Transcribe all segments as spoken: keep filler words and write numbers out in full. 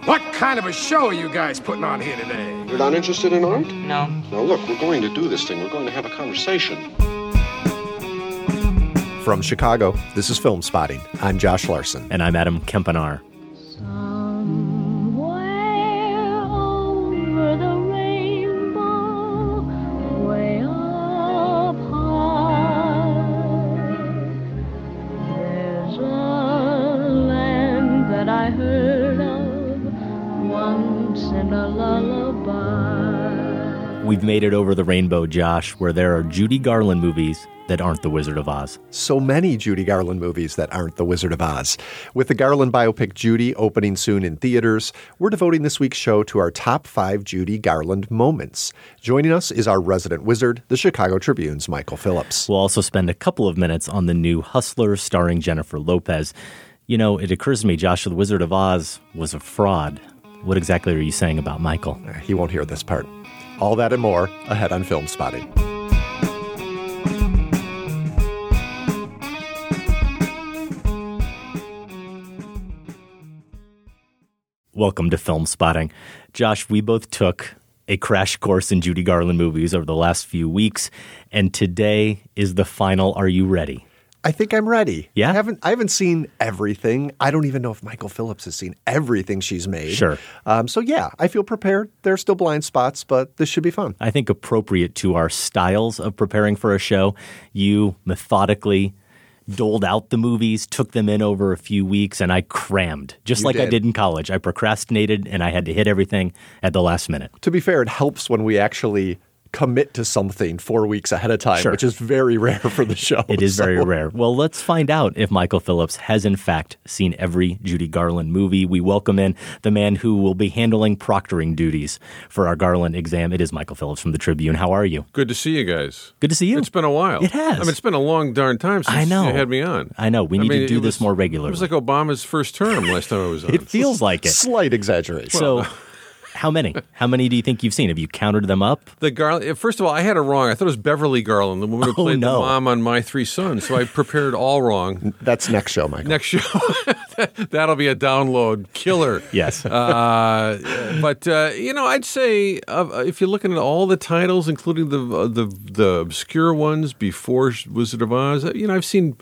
What kind of a show are you guys putting on here today? You're not interested in art? No. Well, look, we're going to do this thing. We're going to have a conversation. From Chicago, this is Film Spotting. I'm Josh Larson. And I'm Adam Kempenaar. We've made it over the rainbow, Josh, where there are Judy Garland movies that aren't The Wizard of Oz. So many Judy Garland movies that aren't The Wizard of Oz. With the Garland biopic Judy opening soon in theaters, we're devoting this week's show to our top five Judy Garland moments. Joining us is our resident wizard, the Chicago Tribune's Michael Phillips. We'll also spend a couple of minutes on the new Hustlers starring Jennifer Lopez. You know, it occurs to me, Josh, The Wizard of Oz was a fraud. What exactly are you saying about Michael? He won't hear this part. All that and more ahead on Film Spotting. Welcome to Film Spotting. Josh, we both took a crash course in Judy Garland movies over the last few weeks, and today is the final Are You Ready? I think I'm ready. Yeah? I haven't I haven't seen everything. I don't even know if Michael Phillips has seen everything she's made. Sure. Um, so yeah, I feel prepared. There are still blind spots, but this should be fun. I think appropriate to our styles of preparing for a show, you methodically doled out the movies, took them in over a few weeks, and I crammed, just You like I did. did in college. I procrastinated, and I had to hit everything at the last minute. To be fair, it helps when we actually commit to something four weeks ahead of time, Sure. which is very rare for the show. It is So- very rare. Well, let's find out if Michael Phillips has, in fact, seen every Judy Garland movie. We welcome in the man who will be handling proctoring duties for our Garland exam. It is Michael Phillips from the Tribune. How are you? Good to see you guys. Good to see you. It's been a while. It has. I mean, it's been a long darn time since I know. you had me on. I know. We I need mean, to do it this was- more regularly. It was like Obama's first term last time I was on. It feels like it. Slight exaggeration. So, how many? How many do you think you've seen? Have you counted them up? The Garland. First of all, I had it wrong. I thought it was Beverly Garland, the woman who Oh, played no. the mom on My Three Sons. So I prepared all wrong. That's next show, Michael. Next show, that'll be a download killer. Yes. Uh, but uh, you know, I'd say uh, if you're looking at all the titles, including the uh, the the obscure ones before Wizard of Oz, you know, I've seen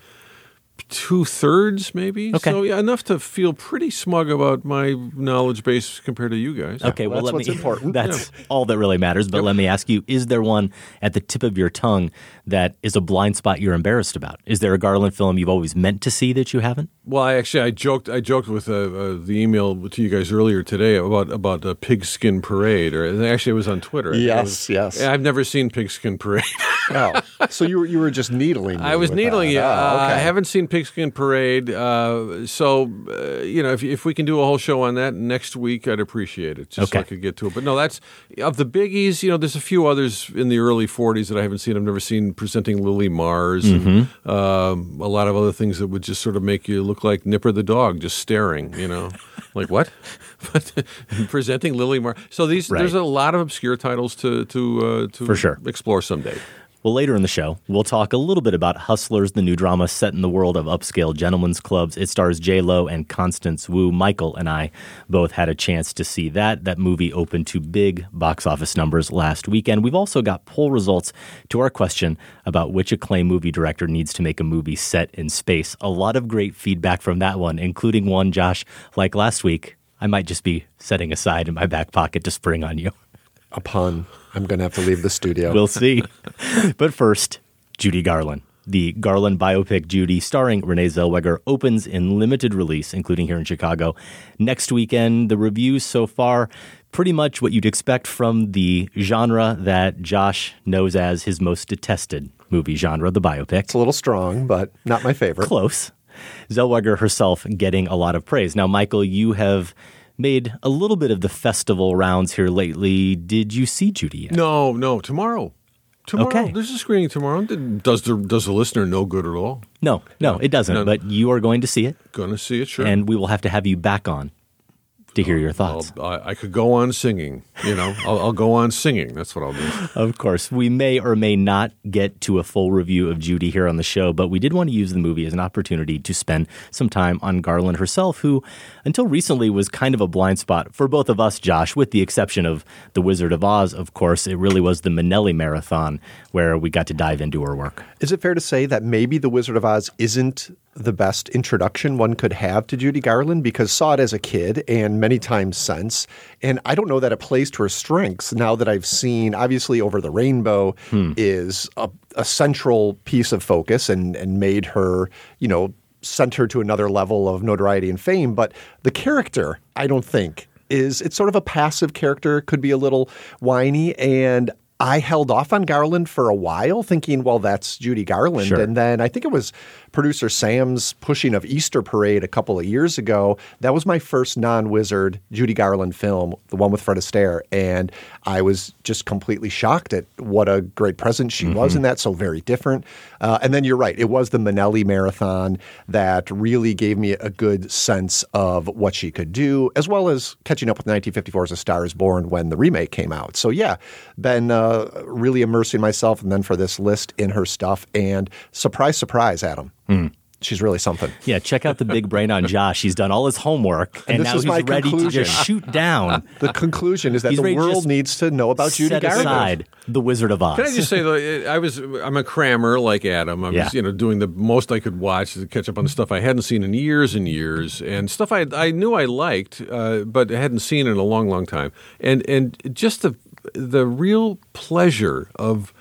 two thirds, maybe. Okay. So yeah, enough to feel pretty smug about my knowledge base compared to you guys. Okay, well, that's let what's me. important. That's all that really matters. But let me ask you: is there one at the tip of your tongue that is a blind spot you're embarrassed about? Is there a Garland film you've always meant to see that you haven't? Well, I actually I joked I joked with uh, uh, the email to you guys earlier today about about uh, Pigskin Parade, or actually it was on Twitter. Yes, It was- yes. Yeah, I've never seen Pigskin Parade. Oh, so you were you were just needling me I was with needling that. you. Oh, Uh, okay. I haven't seen Pigskin Parade, uh, so uh, you know if if we can do a whole show on that next week, I'd appreciate it. Just so I Okay. could get to it. But no, that's of the biggies. You know, there's a few others in the early forties that I haven't seen. I've never seen Presenting Lily Mars, and Mm-hmm. um, a lot of other things that would just sort of make you look like Nipper the dog, just staring. You know, like what? But Presenting Lily Mars. So these Right. there's a lot of obscure titles to to uh, to For sure. explore someday. Well, later in the show, we'll talk a little bit about Hustlers, the new drama set in the world of upscale gentlemen's clubs. It stars J-Lo and Constance Wu. Michael and I both had a chance to see that. That movie opened to big box office numbers last weekend. We've also got poll results to our question about which acclaimed movie director needs to make a movie set in space. A lot of great feedback from that one, including one, Josh, like last week, I might just be setting aside in my back pocket to spring on you. A pun. I'm going to have to leave the studio. We'll see. But first, Judy Garland. The Garland biopic Judy, starring Renee Zellweger, opens in limited release, including here in Chicago, next weekend. The reviews so far, pretty much what you'd expect from the genre that Josh knows as his most detested movie genre, the biopic. It's a little strong, but not my favorite. Close. Zellweger herself getting a lot of praise. Now, Michael, you have made a little bit of the festival rounds here lately. Did you see Judy yet? No, no, tomorrow. Tomorrow. Okay. There's a screening tomorrow. Does the does the listener no good at all? No, no, it doesn't. No. But you are going to see it, Gonna see it, sure. and we will have to have you back on. to hear your thoughts. I'll, I, I could go on singing, you know. I'll, I'll go on singing. That's what I'll do. Of course, we may or may not get to a full review of Judy here on the show, but we did want to use the movie as an opportunity to spend some time on Garland herself, who until recently was kind of a blind spot for both of us, Josh, with the exception of The Wizard of Oz, of course. It really was the Minnelli Marathon where we got to dive into her work. Is it fair to say that maybe The Wizard of Oz isn't the best introduction one could have to Judy Garland, because saw it as a kid and many times since. And I don't know that it plays to her strengths now that I've seen, obviously, Over the Rainbow hmm. is a, a central piece of focus and, and made her, you know, sent her to another level of notoriety and fame. But the character, I don't think, is, it's sort of a passive character, could be a little whiny, and I held off on Garland for a while thinking, well, that's Judy Garland. Sure. And then I think it was producer Sam's pushing of Easter Parade a couple of years ago. That was my first non-Wizard Judy Garland film, the one with Fred Astaire. And I was just completely shocked at what a great presence she mm-hmm. was in that, so very different. Uh, and then you're right, it was the Minnelli Marathon that really gave me a good sense of what she could do, as well as catching up with nineteen fifty-four's A Star is Born when the remake came out. So yeah, been uh, really immersing myself, and then for this list in her stuff. And surprise, surprise, Adam. Mm. She's really something. Yeah, check out the big brain on Josh. He's done all his homework, and, and now he's ready conclusion. to just shoot down. The conclusion is that he's the world needs to know about Judy Garland. Set aside The Wizard of Oz. Can I just say, though, I was, I'm a crammer like Adam. I was, yeah. you know, doing the most I could watch to catch up on the stuff I hadn't seen in years and years, and stuff I I knew I liked, uh, but hadn't seen in a long, long time. And and just the the real pleasure of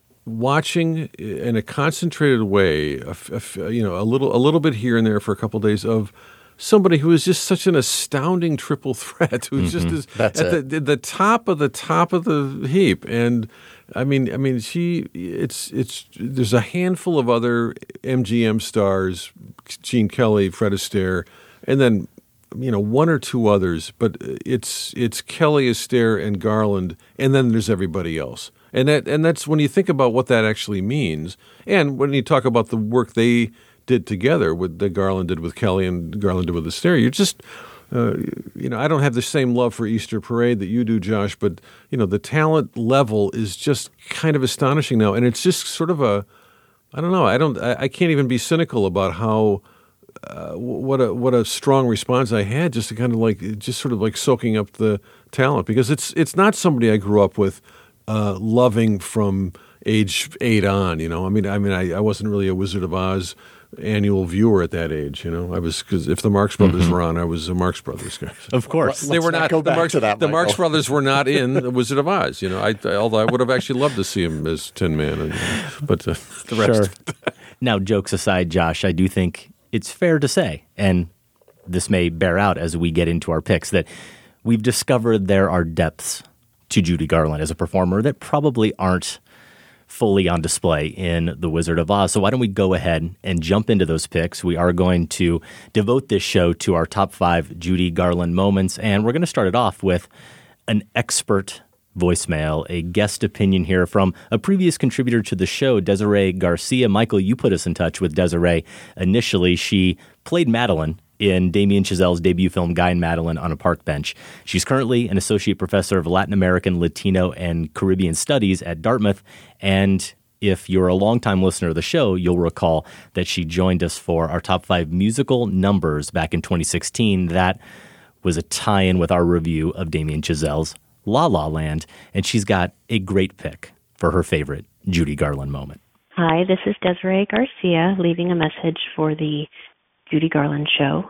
watching in a concentrated way, a, a, you know, a little, a little bit here and there for a couple of days of somebody who is just such an astounding triple threat, who's mm-hmm. just is That's at the, the top of the top of the heap. And I mean, I mean, she, it's, it's. There's a handful of other M G M stars, Gene Kelly, Fred Astaire, and then, you know, one or two others. But it's it's Kelly, Astaire, and Garland, and then there's everybody else. And that and that's when you think about what that actually means, and when you talk about the work they did together, with that Garland did with Kelly and Garland did with Astaire, you're just, uh, you know, I don't have the same love for Easter Parade that you do, Josh, but you know, the talent level is just kind of astonishing now, and it's just sort of a, I don't know, I don't, I, I can't even be cynical about how. Uh, what a what a strong response I had, just to kind of like just sort of like soaking up the talent, because it's it's not somebody I grew up with. Uh, loving from age eight on, you know. I mean, I mean, I, I wasn't really a Wizard of Oz annual viewer at that age, you know. I was, because if the Marx Brothers mm-hmm. were on, I was a Marx Brothers guy. Of course, they were not. not the Marx, that, the Marx Brothers were not in the Wizard of Oz, you know. I, I although I would have actually loved to see him as Tin Man, and, but uh, the rest. Sure. Now, jokes aside, Josh, I do think it's fair to say, and this may bear out as we get into our picks, that we've discovered there are depths to Judy Garland as a performer that probably aren't fully on display in The Wizard of Oz. So why don't we go ahead and jump into those picks? We are going to devote this show to our top five Judy Garland moments, and we're going to start it off with an expert voicemail, a guest opinion here from a previous contributor to the show, Desiree Garcia. Michael, you put us in touch with Desiree. Initially, she played Madeline in Damien Chazelle's debut film, Guy and Madeline on a Park Bench. She's currently an associate professor of Latin American, Latino, and Caribbean Studies at Dartmouth. And if you're a longtime listener of the show, you'll recall that she joined us for our top five musical numbers back in twenty sixteen. That was a tie-in with our review of Damien Chazelle's La La Land. And she's got a great pick for her favorite Judy Garland moment. Hi, this is Desiree Garcia leaving a message for the Judy Garland show.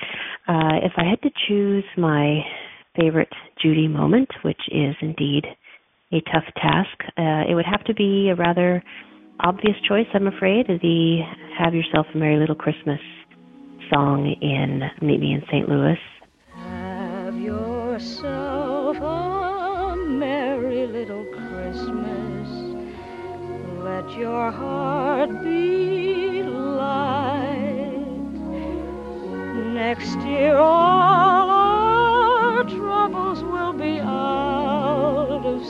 Uh, if I had to choose my favorite Judy moment, which is indeed a tough task, uh, it would have to be a rather obvious choice, I'm afraid, the Have Yourself a Merry Little Christmas song in Meet Me in Saint Louis. Have yourself a merry little Christmas. Let your heart be light. Next year all our troubles will be out of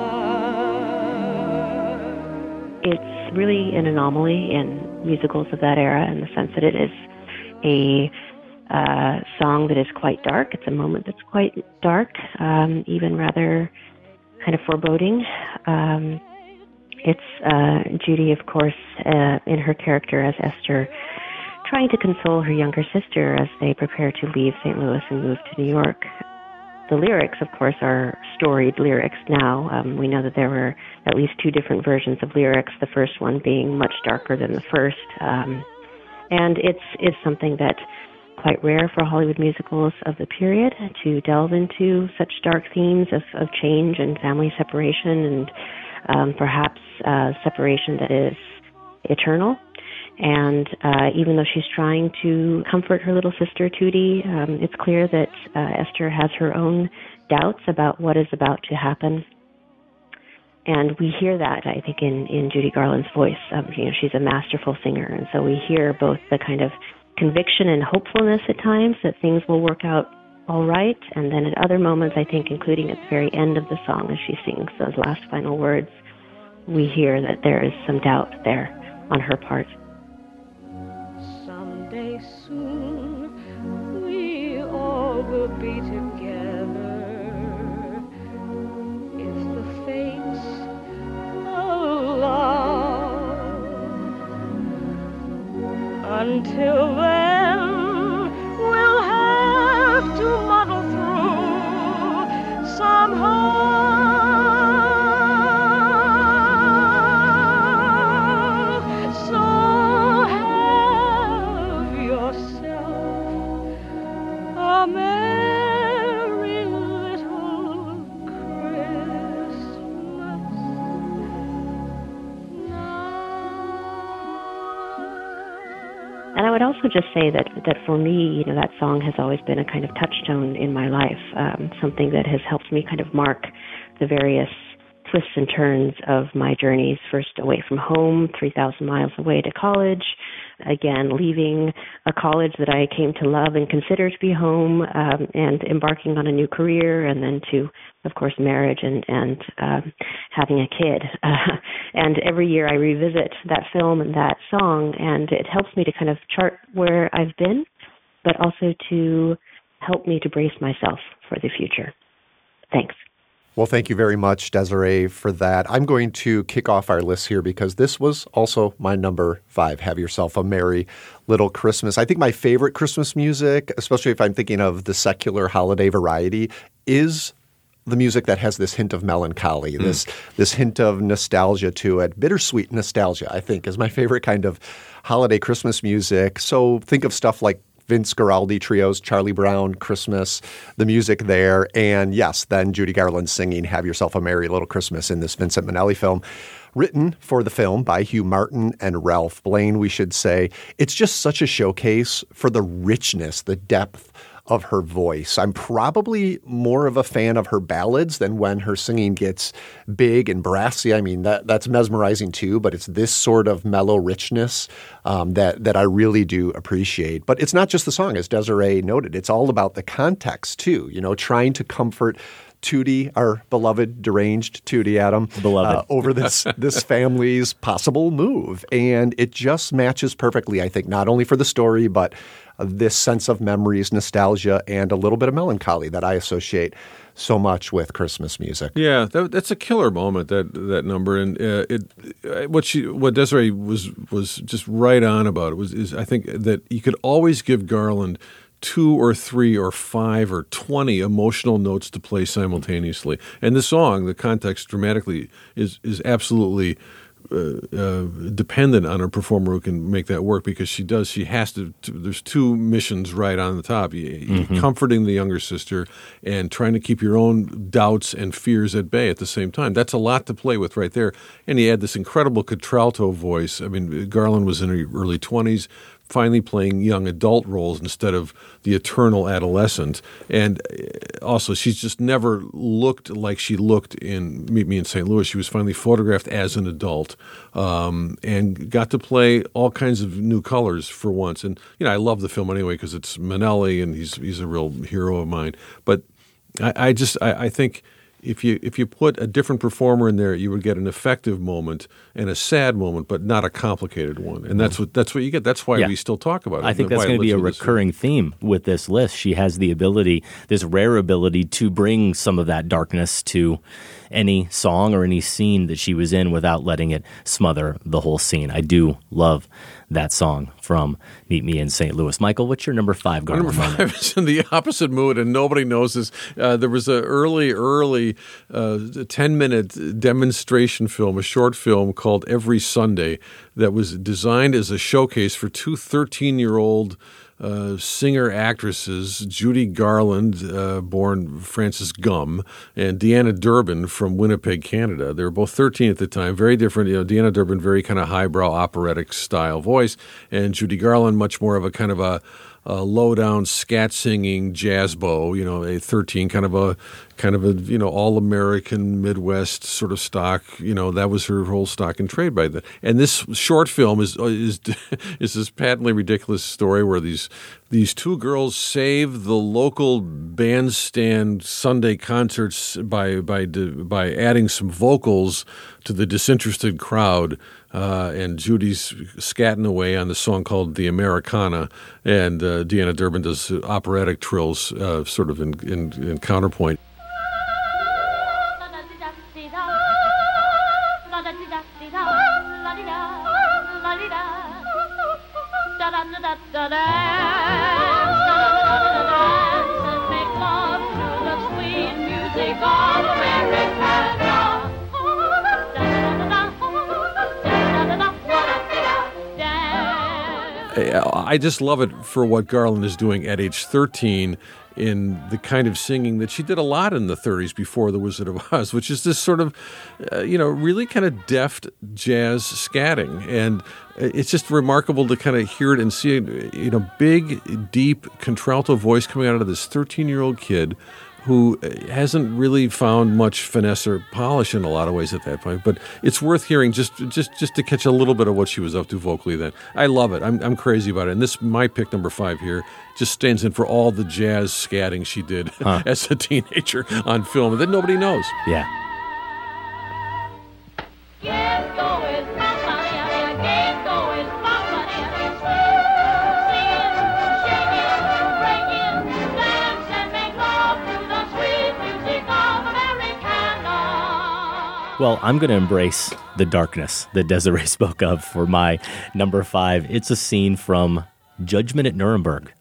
sight. It's really an anomaly in musicals of that era in the sense that it is a uh, song that is quite dark. It's a moment that's quite dark, um, even rather kind of foreboding. Um, it's uh, Judy, of course, uh, in her character as Esther, trying to console her younger sister as they prepare to leave Saint Louis and move to New York. The lyrics, of course, are storied lyrics now. Um, we know that there were at least two different versions of lyrics, the first one being much darker than the first. Um, and it's, it's something that quite rare for Hollywood musicals of the period to delve into such dark themes of, of change and family separation and um, perhaps uh, separation that is eternal. And uh, even though she's trying to comfort her little sister, Tootie, um, it's clear that uh, Esther has her own doubts about what is about to happen. And we hear that, I think, in, in Judy Garland's voice. Um, you know, she's a masterful singer, and so we hear both the kind of conviction and hopefulness at times that things will work out all right, and then at other moments, I think, including at the very end of the song as she sings those last final words, we hear that there is some doubt there on her part. Someday soon we all will be together if the fates allow. Until then, we'll have to muddle through somehow. A merry little Christmas now. And I would also just say that, that for me, you know, that song has always been a kind of touchstone in my life, um, something that has helped me kind of mark the various twists and turns of my journeys, first away from home, three thousand miles away to college, again, leaving a college that I came to love and consider to be home, um, and embarking on a new career, and then to, of course, marriage and, and um, having a kid. Uh, and every year I revisit that film and that song, and it helps me to kind of chart where I've been, but also to help me to brace myself for the future. Thanks. Well, thank you very much, Desiree, for that. I'm going to kick off our list here because this was also my number five, Have Yourself a Merry Little Christmas. I think my favorite Christmas music, especially if I'm thinking of the secular holiday variety, is the music that has this hint of melancholy, mm. this this hint of nostalgia to it. Bittersweet nostalgia, I think, is my favorite kind of holiday Christmas music. So think of stuff like Vince Guaraldi Trio's Charlie Brown Christmas, the music there, and yes, then Judy Garland singing Have Yourself a Merry Little Christmas in this Vincent Minnelli film. Written for the film by Hugh Martin and Ralph Blaine, we should say. It's just such a showcase for the richness, the depth of her voice. I'm probably more of a fan of her ballads than when her singing gets big and brassy. I mean, that that's mesmerizing too, but it's this sort of mellow richness um, that, that I really do appreciate. But it's not just the song, as Desiree noted. It's all about the context too, you know, trying to comfort Tootie, our beloved deranged Tootie, Adam, beloved. Uh, over this this family's possible move. And it just matches perfectly, I think, not only for the story, but uh, this sense of memories, nostalgia, and a little bit of melancholy that I associate so much with Christmas music. Yeah, that, that's a killer moment, that that number. And uh, it what she what Desiree was was just right on about it was is I think that you could always give Garland two or three or five or twenty emotional notes to play simultaneously. And the song, the context dramatically is is absolutely uh, uh, dependent on a performer who can make that work, because she does, she has to, to there's two missions right on the top. You, Mm-hmm. comforting the younger sister and trying to keep your own doubts and fears at bay at the same time. That's a lot to play with right there. And he had this incredible contralto voice. I mean, Garland was in her early twenties, finally playing young adult roles instead of the eternal adolescent. And also, she's just never looked like she looked in Meet Me in Saint Louis. She was finally photographed as an adult, um, and got to play all kinds of new colors for once. And, you know, I love the film anyway because it's Minnelli, and he's he's a real hero of mine. But I, I just, I, I think if you if you put a different performer in there, you would get an effective moment and a sad moment, but not a complicated one. And that's what that's what you get. That's why Yeah. we still talk about it. I think and that's why it going to be a lives with us. recurring theme with this list. She has the ability, this rare ability, to bring some of that darkness to any song or any scene that she was in without letting it smother the whole scene. I do love that song from Meet Me in Saint Louis. Michael, what's your number five My Garland number moment? five is in the opposite mood, and nobody knows this. Uh, there was an early, early uh, ten-minute demonstration film, a short film called Every Sunday, that was designed as a showcase for two thirteen-year-old uh, singer-actresses, Judy Garland, uh, born Frances Gumm, and Deanna Durbin from Winnipeg, Canada. They were both thirteen at the time, very different. You know, Deanna Durbin, very kind of highbrow operatic style voice, and Judy Garland, much more of a kind of a Uh, low down scat singing jazz bow, you know, a thirteen kind of a kind of a you know all American Midwest sort of stock, you know, that was her whole stock and trade by then. And this short film is is is this patently ridiculous story where these these two girls save the local bandstand Sunday concerts by by by adding some vocals to the disinterested crowd. Uh, and Judy's scatting away on the song called The Americana, and uh, Deanna Durbin does operatic trills uh, sort of in, in, in counterpoint. I just love it for what Garland is doing at age thirteen in the kind of singing that she did a lot in the thirties before The Wizard of Oz, which is this sort of, uh, you know, really kind of deft jazz scatting. And it's just remarkable to kind of hear it and see it, you know, big, deep contralto voice coming out of this thirteen-year-old kid who hasn't really found much finesse or polish in a lot of ways at that point. But it's worth hearing just just just to catch a little bit of what she was up to vocally then. I love it. I'm I'm crazy about it. And this, my pick number five here, just stands in for all the jazz scatting she did huh. as a teenager on film that nobody knows. Yeah. Well, I'm going to embrace the darkness that Desiree spoke of for my number five. It's a scene from Judgment at Nuremberg.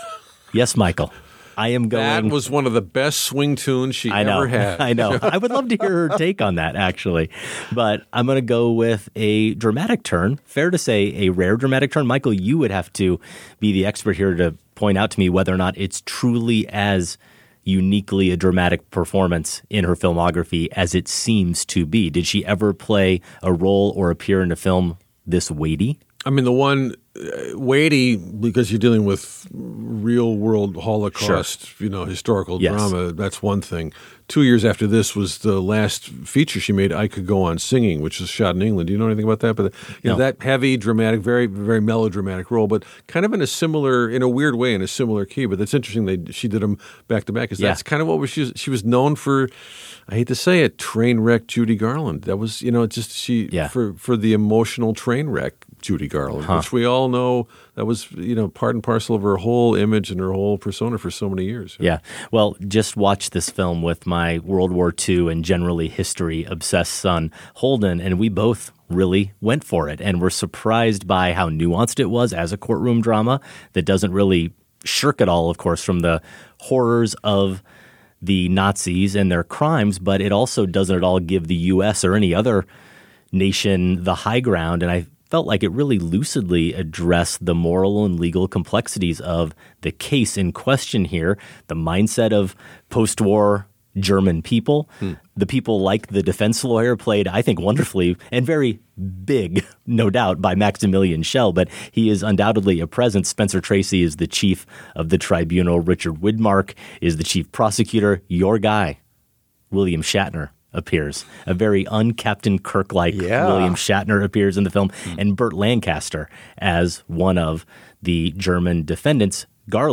Yes, Michael. I am going. That was one of the best swing tunes she I know, ever had. I know. I would love to hear her take on that, actually. But I'm going to go with a dramatic turn. Fair to say, a rare dramatic turn. Michael, you would have to be the expert here to point out to me whether or not it's truly as uniquely a dramatic performance in her filmography as it seems to be. Did she ever play a role or appear in a film this weighty? I mean, the one uh, weighty because you're dealing with real world Holocaust, sure. you know, historical yes. drama. That's one thing. Two years after this was the last feature she made, I Could Go On Singing, which was shot in England. Do you know anything about that? But you know, no. that heavy, dramatic, very, very melodramatic role, but kind of in a similar, in a weird way, in a similar key. But that's interesting. They she did them back to back. Because yeah. that's kind of what was, she was. She was known for. I hate to say it, train wreck Judy Garland. That was, you know, just she yeah. for for the emotional train wreck Judy Garland, huh. which we all know that was, you know, part and parcel of her whole image and her whole persona for so many years. Yeah. Well, just watch this film with my World War Two and generally history-obsessed son, Holden, and we both really went for it and were surprised by how nuanced it was as a courtroom drama that doesn't really shirk at all, of course, from the horrors of the Nazis and their crimes, but it also doesn't at all give the U S or any other nation the high ground. And I felt like it really lucidly addressed the moral and legal complexities of the case in question here, the mindset of post-war German people, hmm. the people like the defense lawyer played, I think, wonderfully and very big, no doubt, by Maximilian Schell, but he is undoubtedly a presence. Spencer Tracy is the chief of the tribunal. Richard Widmark is the chief prosecutor. Your guy, William Shatner, appears. A very un-Captain Kirk-like yeah. William Shatner appears in the film, hmm. and Burt Lancaster as one of the German defendants. Garland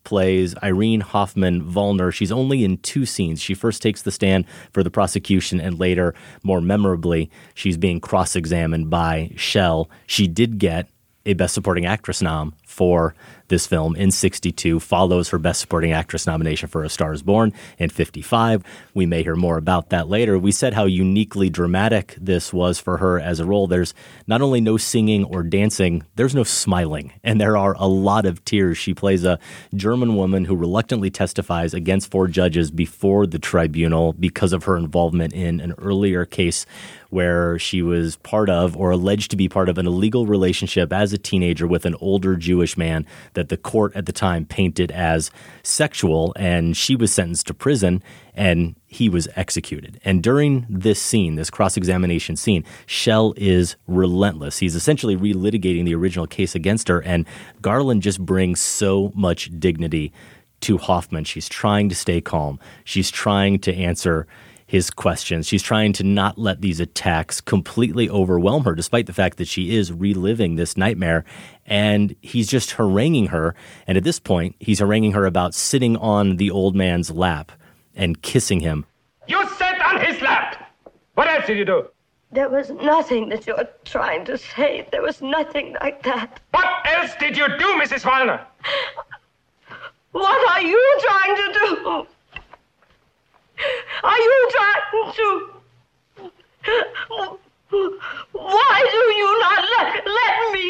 plays Irene Hoffman Vollner. She's only in two scenes. She first takes the stand for the prosecution, and later, more memorably, she's being cross-examined by Shell. She did get a Best Supporting Actress nom for this film in sixty-two, follows her Best Supporting Actress nomination for A Star is Born in fifty-five. We may hear more about that later. We said how uniquely dramatic this was for her as a role. There's not only no singing or dancing, there's no smiling, and there are a lot of tears. She plays a German woman who reluctantly testifies against four judges before the tribunal because of her involvement in an earlier case where she was part of or alleged to be part of an illegal relationship as a teenager with an older Jewish man that the court at the time painted as sexual, and she was sentenced to prison and he was executed. And during this scene, this cross-examination scene, Shell is relentless. He's essentially relitigating the original case against her, and Garland just brings so much dignity to Hoffman. She's trying to stay calm. She's trying to answer his questions. She's trying to not let these attacks completely overwhelm her, despite the fact that she is reliving this nightmare. And he's just haranguing her. And at this point, he's haranguing her about sitting on the old man's lap and kissing him. You sat on his lap! What else did you do? There was nothing that you're trying to say. There was nothing like that. What else did you do, Missus Vollner? What are you trying to do? Are you trying to... Why do you not let, let me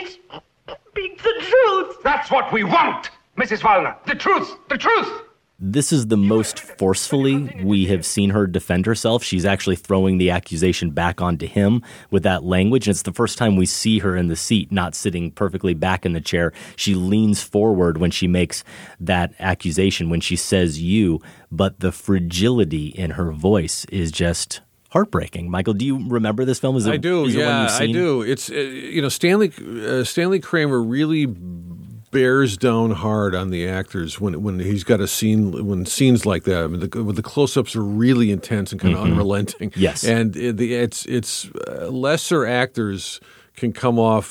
speak the truth? That's what we want, Missus Vollner. The truth, the truth. This is the most forcefully we have seen her defend herself. She's actually throwing the accusation back onto him with that language. And it's the first time we see her in the seat, not sitting perfectly back in the chair. She leans forward when she makes that accusation, when she says you, but the fragility in her voice is just heartbreaking. Michael, do you remember this film? Is it, I do, is it one yeah, you've seen? I do. It's, uh, you know, Stanley, uh, Stanley Kramer really bears down hard on the actors when when he's got a scene, when scenes like that. I mean, the, when the close-ups are really intense and kind of mm-hmm. unrelenting. Yes, and it, it's it's uh, lesser actors can come off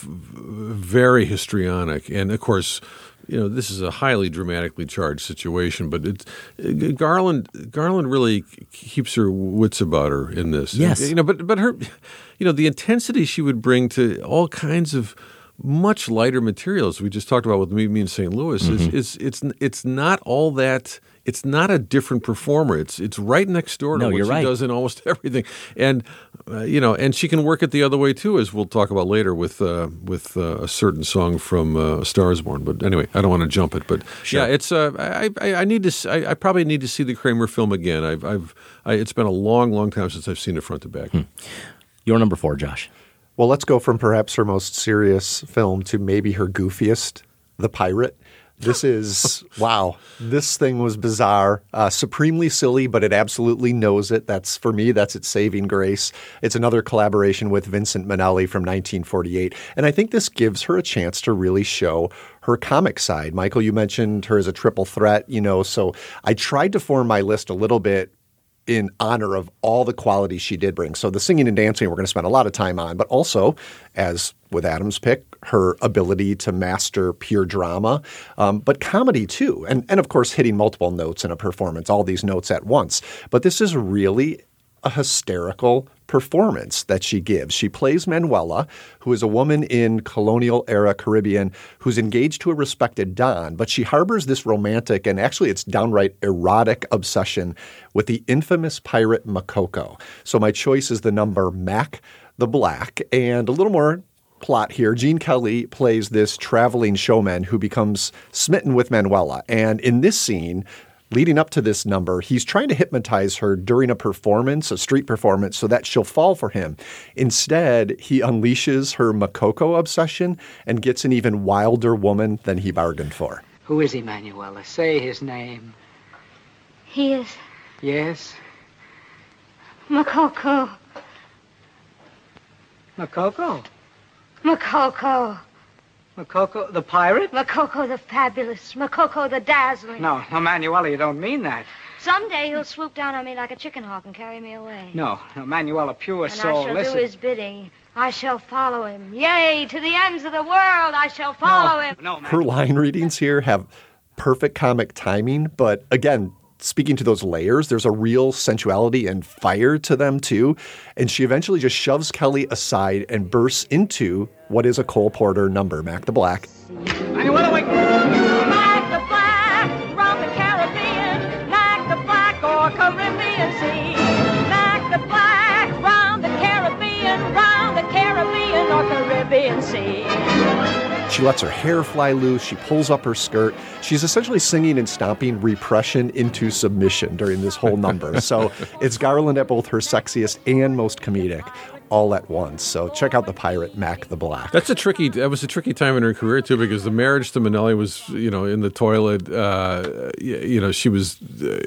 very histrionic, and of course, you know, this is a highly dramatically charged situation. But it's Garland. Garland really keeps her wits about her in this. Yes, and, you know, but but her, you know, the intensity she would bring to all kinds of much lighter materials we just talked about with me, me in Saint Louis mm-hmm. is, is it's it's not all that. It's not a different performer. It's it's right next door to no, what you're she right. does in almost everything, and uh, you know, and she can work it the other way too, as we'll talk about later with uh, with uh, a certain song from uh, A Star Is Born. But anyway, I don't want to jump it, but sure. yeah, it's uh, I, I I need to I, I probably need to see the Kramer film again. I've I've I, it's been a long long time since I've seen it front to back. Hmm. Your number four, Josh. Well, let's go from perhaps her most serious film to maybe her goofiest, The Pirate. This is, wow, this thing was bizarre, uh, supremely silly, but it absolutely knows it. That's, for me, that's its saving grace. It's another collaboration with Vincent Minnelli from nineteen forty-eight. And I think this gives her a chance to really show her comic side. Michael, you mentioned her as a triple threat, you know, so I tried to form my list a little bit in honor of all the qualities she did bring. So the singing and dancing we're going to spend a lot of time on, but also, as with Adam's pick, her ability to master pure drama, um, but comedy too. And, and of course, hitting multiple notes in a performance, all these notes at once. But this is really a hysterical performance that she gives. She plays Manuela, who is a woman in colonial-era Caribbean who's engaged to a respected Don, but she harbors this romantic and actually it's downright erotic obsession with the infamous pirate Makoko. So my choice is the number Mac the Black, and a little more plot here. Gene Kelly plays this traveling showman who becomes smitten with Manuela, and in this scene, leading up to this number, he's trying to hypnotize her during a performance, a street performance, so that she'll fall for him. Instead, he unleashes her Makoko obsession and gets an even wilder woman than he bargained for. Who is he, Manuela? Say his name. He is Yes? Makoko. Makoko? Makoko. Makoko the pirate? Makoko the fabulous. Makoko the dazzling. No, no, Manuela, you don't mean that. Someday he'll swoop down on me like a chicken hawk and carry me away. No, no, Manuela, pure and soul, I shall listen. do his bidding. I shall follow him. Yea, to the ends of the world I shall follow no, him. No, Her line readings here have perfect comic timing, but again, speaking to those layers, there's a real sensuality and fire to them too. And she eventually just shoves Kelly aside and bursts into what is a Cole Porter number, Mac the Black. Manuela, wait! Mac the Black, round the Caribbean, Mac the Black or Caribbean Sea. Mac the Black, round the Caribbean, round the Caribbean or Caribbean Sea. She lets her hair fly loose. She pulls up her skirt. She's essentially singing and stomping repression into submission during this whole number. So it's Garland at both her sexiest and most comedic all at once. So check out the pirate, Mac the Black. That's a tricky, that was a tricky time in her career too, because the marriage to Minnelli was, you know, in the toilet. Uh, you know, she was,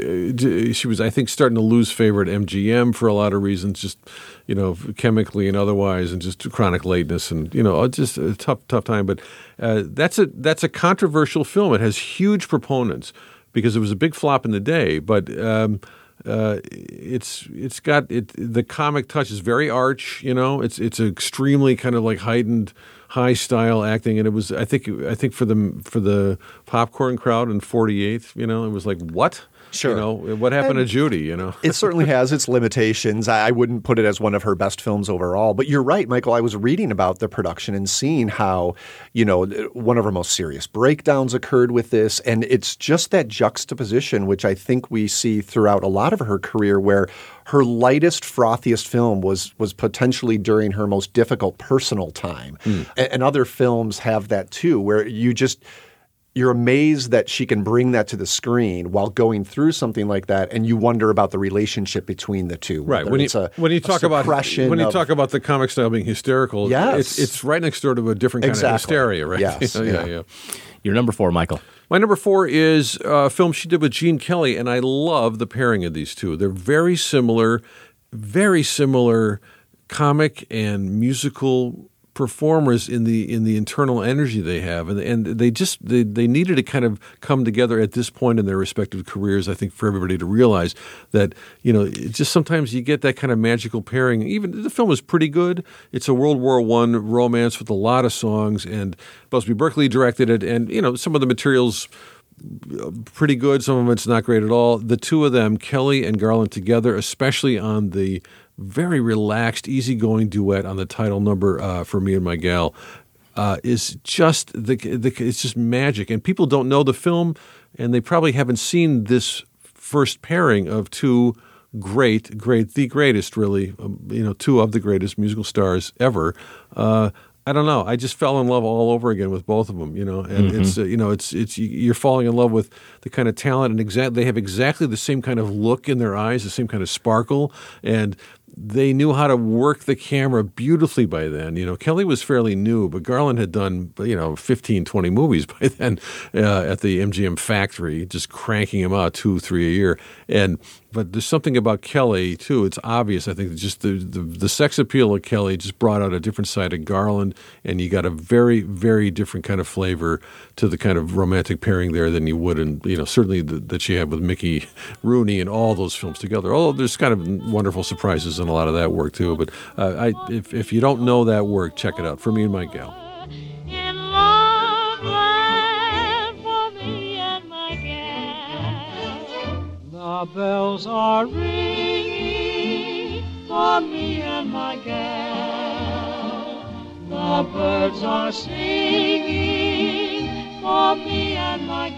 uh, she was, I think, starting to lose favor at M G M for a lot of reasons, just, you know, chemically and otherwise, and just chronic lateness, and, you know, just a tough, tough time. But uh, that's a that's a controversial film. It has huge proponents because it was a big flop in the day, but um, uh, it's it's got it. The comic touch is very arch. You know, it's it's extremely kind of like heightened, high style acting, and it was I think I think for the for the popcorn crowd in forty-eight, you know, it was like, what? Sure. You know, what happened And to Judy, you know? It certainly has its limitations. I wouldn't put it as one of her best films overall. But you're right, Michael. I was reading about the production and seeing how, you know, one of her most serious breakdowns occurred with this. And it's just that juxtaposition, which I think we see throughout a lot of her career, where her lightest, frothiest film was was potentially during her most difficult personal time. Mm. And, and other films have that too, where you just – you're amazed that she can bring that to the screen while going through something like that, and you wonder about the relationship between the two. Right. When you, a, when you talk about when you of, talk about the comic style being hysterical, yes. it's, it's right next door to a different kind exactly. of hysteria, right? Yes. yeah, yeah. yeah, yeah. Your number four, Michael. My number four is a film she did with Gene Kelly, and I love the pairing of these two. They're very similar, very similar comic and musical performers in the in the internal energy they have, and and they just they, they needed to kind of come together at this point in their respective careers. I think for everybody to realize that, you know, it's just sometimes you get that kind of magical pairing. Even the film is pretty good. It's a World War One romance with a lot of songs, and Busby Berkeley directed it, and you know some of the materials pretty good. Some of it's not great at all. The two of them, Kelly and Garland together, especially on the very relaxed, easygoing duet on the title number uh, For Me and My Gal, uh, is just the, the it's just magic. And people don't know the film, and they probably haven't seen this first pairing of two great, great, the greatest, really, um, you know, two of the greatest musical stars ever. Uh, I don't know. I just fell in love all over again with both of them, you know. And mm-hmm. it's uh, you know, it's it's you're falling in love with the kind of talent, and exact they have exactly the same kind of look in their eyes, the same kind of sparkle, and they knew how to work the camera beautifully by then. You know, Kelly was fairly new, but Garland had done, you know, fifteen, twenty movies by then uh, at the M G M factory, just cranking them out two, three a year. And but there's something about Kelly too. It's obvious. I think just the, the the sex appeal of Kelly just brought out a different side of Garland, and you got a very, very different kind of flavor to the kind of romantic pairing there than you would in, you know, certainly the, that she had with Mickey Rooney and all those films together. Although there's kind of wonderful surprises in a lot of that work too. But uh, I, if if you don't know that work, check it out. For Me and My Gal. In love land for me and my gal, the bells are ringing for me and my gal, the birds are singing for me and my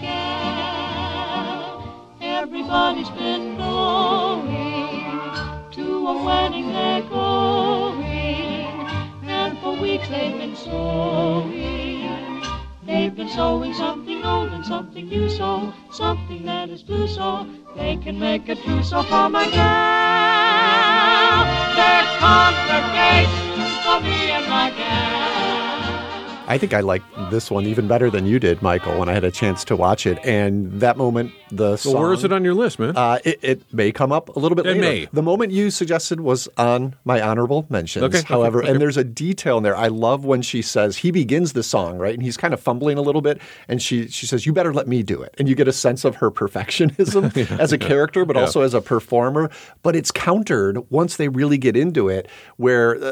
gal. Everybody's been knowing to a wedding they're going, and for weeks they've been sewing. They've been sewing something old and something new, so something that is blue, so they can make a trousseau for my gal. They're congregations for me and my gal. I think I liked this one even better than you did, Michael, when I had a chance to watch it. And that moment, the song... Well, where is it on your list, man? Uh, it, it may come up a little bit it later. May. The moment you suggested was on my honorable mentions, okay, however. okay, okay. And there's a detail in there. I love when she says, he begins the song, right? And he's kind of fumbling a little bit. And she she says, you better let me do it. And you get a sense of her perfectionism yeah, as a yeah, character, but yeah. also as a performer. But it's countered once they really get into it, where... Uh,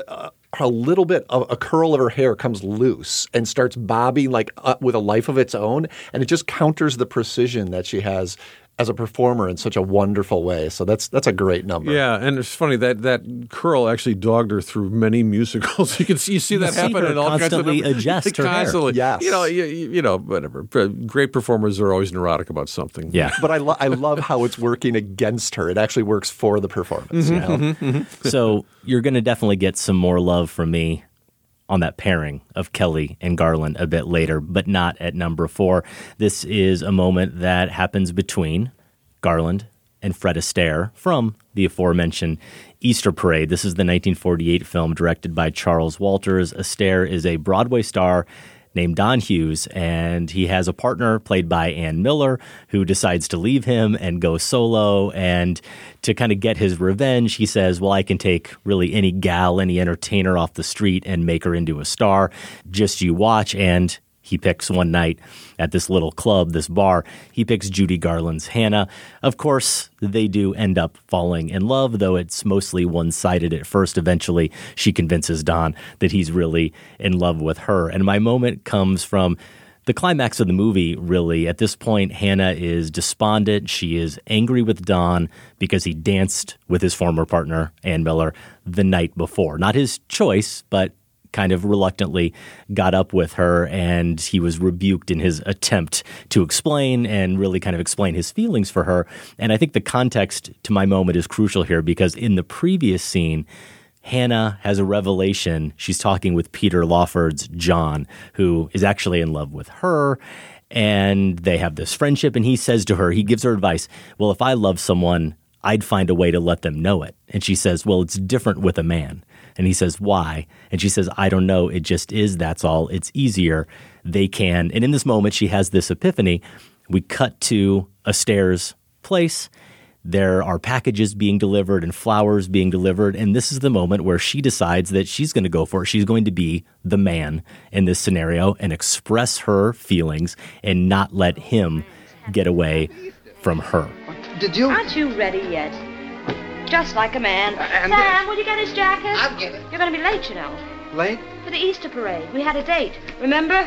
a little bit of a curl of her hair comes loose and starts bobbing like uh, with a life of its own. And it just counters the precision that she has as a performer in such a wonderful way. So that's that's a great number. Yeah, and it's funny that that curl actually dogged her through many musicals. You can see you see You that see happen her in all constantly kinds of adjust her hair. constantly. Yes. You know, you, you know, whatever. Great performers are always neurotic about something. Yeah. But I, lo- I love how it's working against her. It actually works for the performance. You know? Mm-hmm, mm-hmm. So you're going to definitely get some more love from me on that pairing of Kelly and Garland a bit later, but not at number four. This is a moment that happens between Garland and Fred Astaire from the aforementioned Easter Parade. This is the nineteen forty-eight film directed by Charles Walters. Astaire is a Broadway star named Don Hughes, and he has a partner played by Ann Miller who decides to leave him and go solo. And to kind of get his revenge, he says, well, I can take really any gal, any entertainer off the street and make her into a star. Just you watch. And he picks one night at this little club, this bar, he picks Judy Garland's Hannah. Of course, they do end up falling in love, though it's mostly one-sided at first. Eventually, she convinces Don that he's really in love with her. And my moment comes from the climax of the movie, really. At this point, Hannah is despondent. She is angry with Don because he danced with his former partner, Ann Miller, the night before. Not his choice, but kind of reluctantly got up with her, and he was rebuked in his attempt to explain and really kind of explain his feelings for her. And I think the context to my moment is crucial here, because in the previous scene, Hannah has a revelation. She's talking with Peter Lawford's John, who is actually in love with her, and they have this friendship, and he says to her, he gives her advice, well, if I love someone, I'd find a way to let them know it. And she says, well, it's different with a man. And he says, why? And she says, I don't know. It just is. That's all. It's easier. They can. And in this moment, she has this epiphany. We cut to Astaire's place. There are packages being delivered and flowers being delivered. And this is the moment where she decides that she's going to go for it. She's going to be the man in this scenario and express her feelings and not let him get away from her. Did you? Aren't you ready yet? Just like a man. and Sam, will you get his jacket? I'll get it. You're going to be late, you know. Late? For the Easter parade. We had a date. Remember?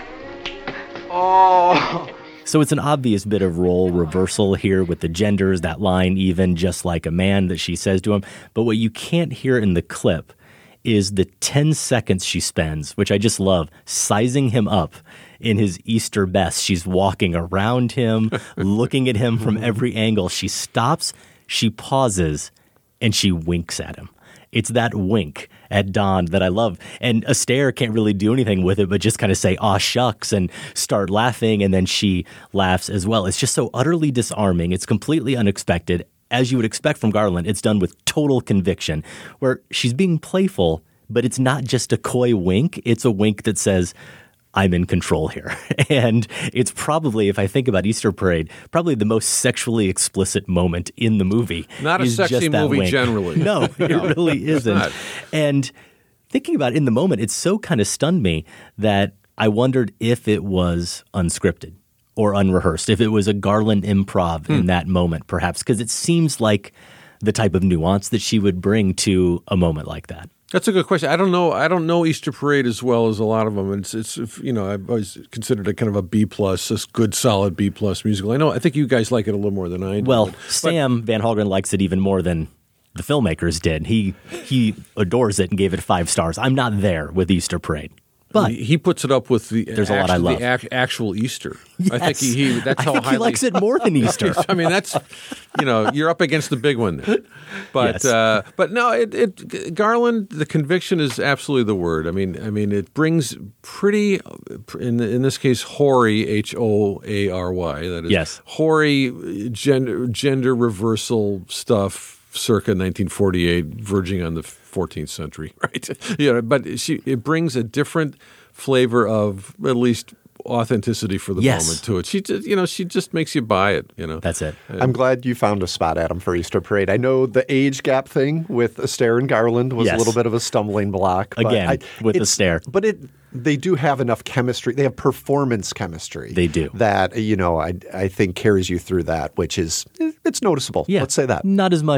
Oh. So it's an obvious bit of role reversal here with the genders, that line, even just like a man, that she says to him. But what you can't hear in the clip is the ten seconds she spends, which I just love, sizing him up in his Easter best. She's walking around him, looking at him from every angle. She stops, she pauses, and she winks at him. It's that wink at Don that I love. And Astaire can't really do anything with it, but just kind of say, aw, shucks, and start laughing. And then she laughs as well. It's just so utterly disarming. It's completely unexpected. As you would expect from Garland, it's done with total conviction, where she's being playful, but it's not just a coy wink. It's a wink that says, I'm in control here. And it's probably, if I think about Easter Parade, probably the most sexually explicit moment in the movie. Not a is sexy just that movie wink. generally. No, it No, really isn't. not. And thinking about it in the moment, it so kind of stunned me that I wondered if it was unscripted or unrehearsed, if it was a Garland improv Hmm. in that moment, perhaps, because it seems like the type of nuance that she would bring to a moment like that. That's a good question. I don't know. I don't know Easter Parade as well as a lot of them. It's, it's you know, I've always considered it kind of a B plus, a good, solid B plus musical. I know. I think you guys like it a little more than I do. Well, but- Sam Van Hallgren likes it even more than the filmmakers did. He he adores it and gave it five stars. I'm not there with Easter Parade. But he, he puts it up with the There's a lot I actual, love. the ac- actual Easter. I think Yes. he, he that's I how think he highly likes it more than Easter. I mean, that's you know, you're up against the big one there. But Yes. uh, but no, it, it Garland. The conviction is absolutely the word. I mean, I mean, it brings pretty in in this case hoary, H O A R Y. That is Yes. hoary gender gender reversal stuff, circa nineteen forty-eight, verging on the fourteenth century, right? Yeah, but she it brings a different flavor of at least authenticity for the Yes. moment to it. She just, you know, she just makes you buy it, you know. That's it. I'm glad you found a spot, Adam, for Easter Parade. I know the age gap thing with Astaire and Garland was Yes. a little bit of a stumbling block. but Again, I- with it's- Astaire. But it they do have enough chemistry. They have performance chemistry. They do. That, you know, I, I think carries you through that, which is, it's noticeable. Yeah. Let's say that. Not as much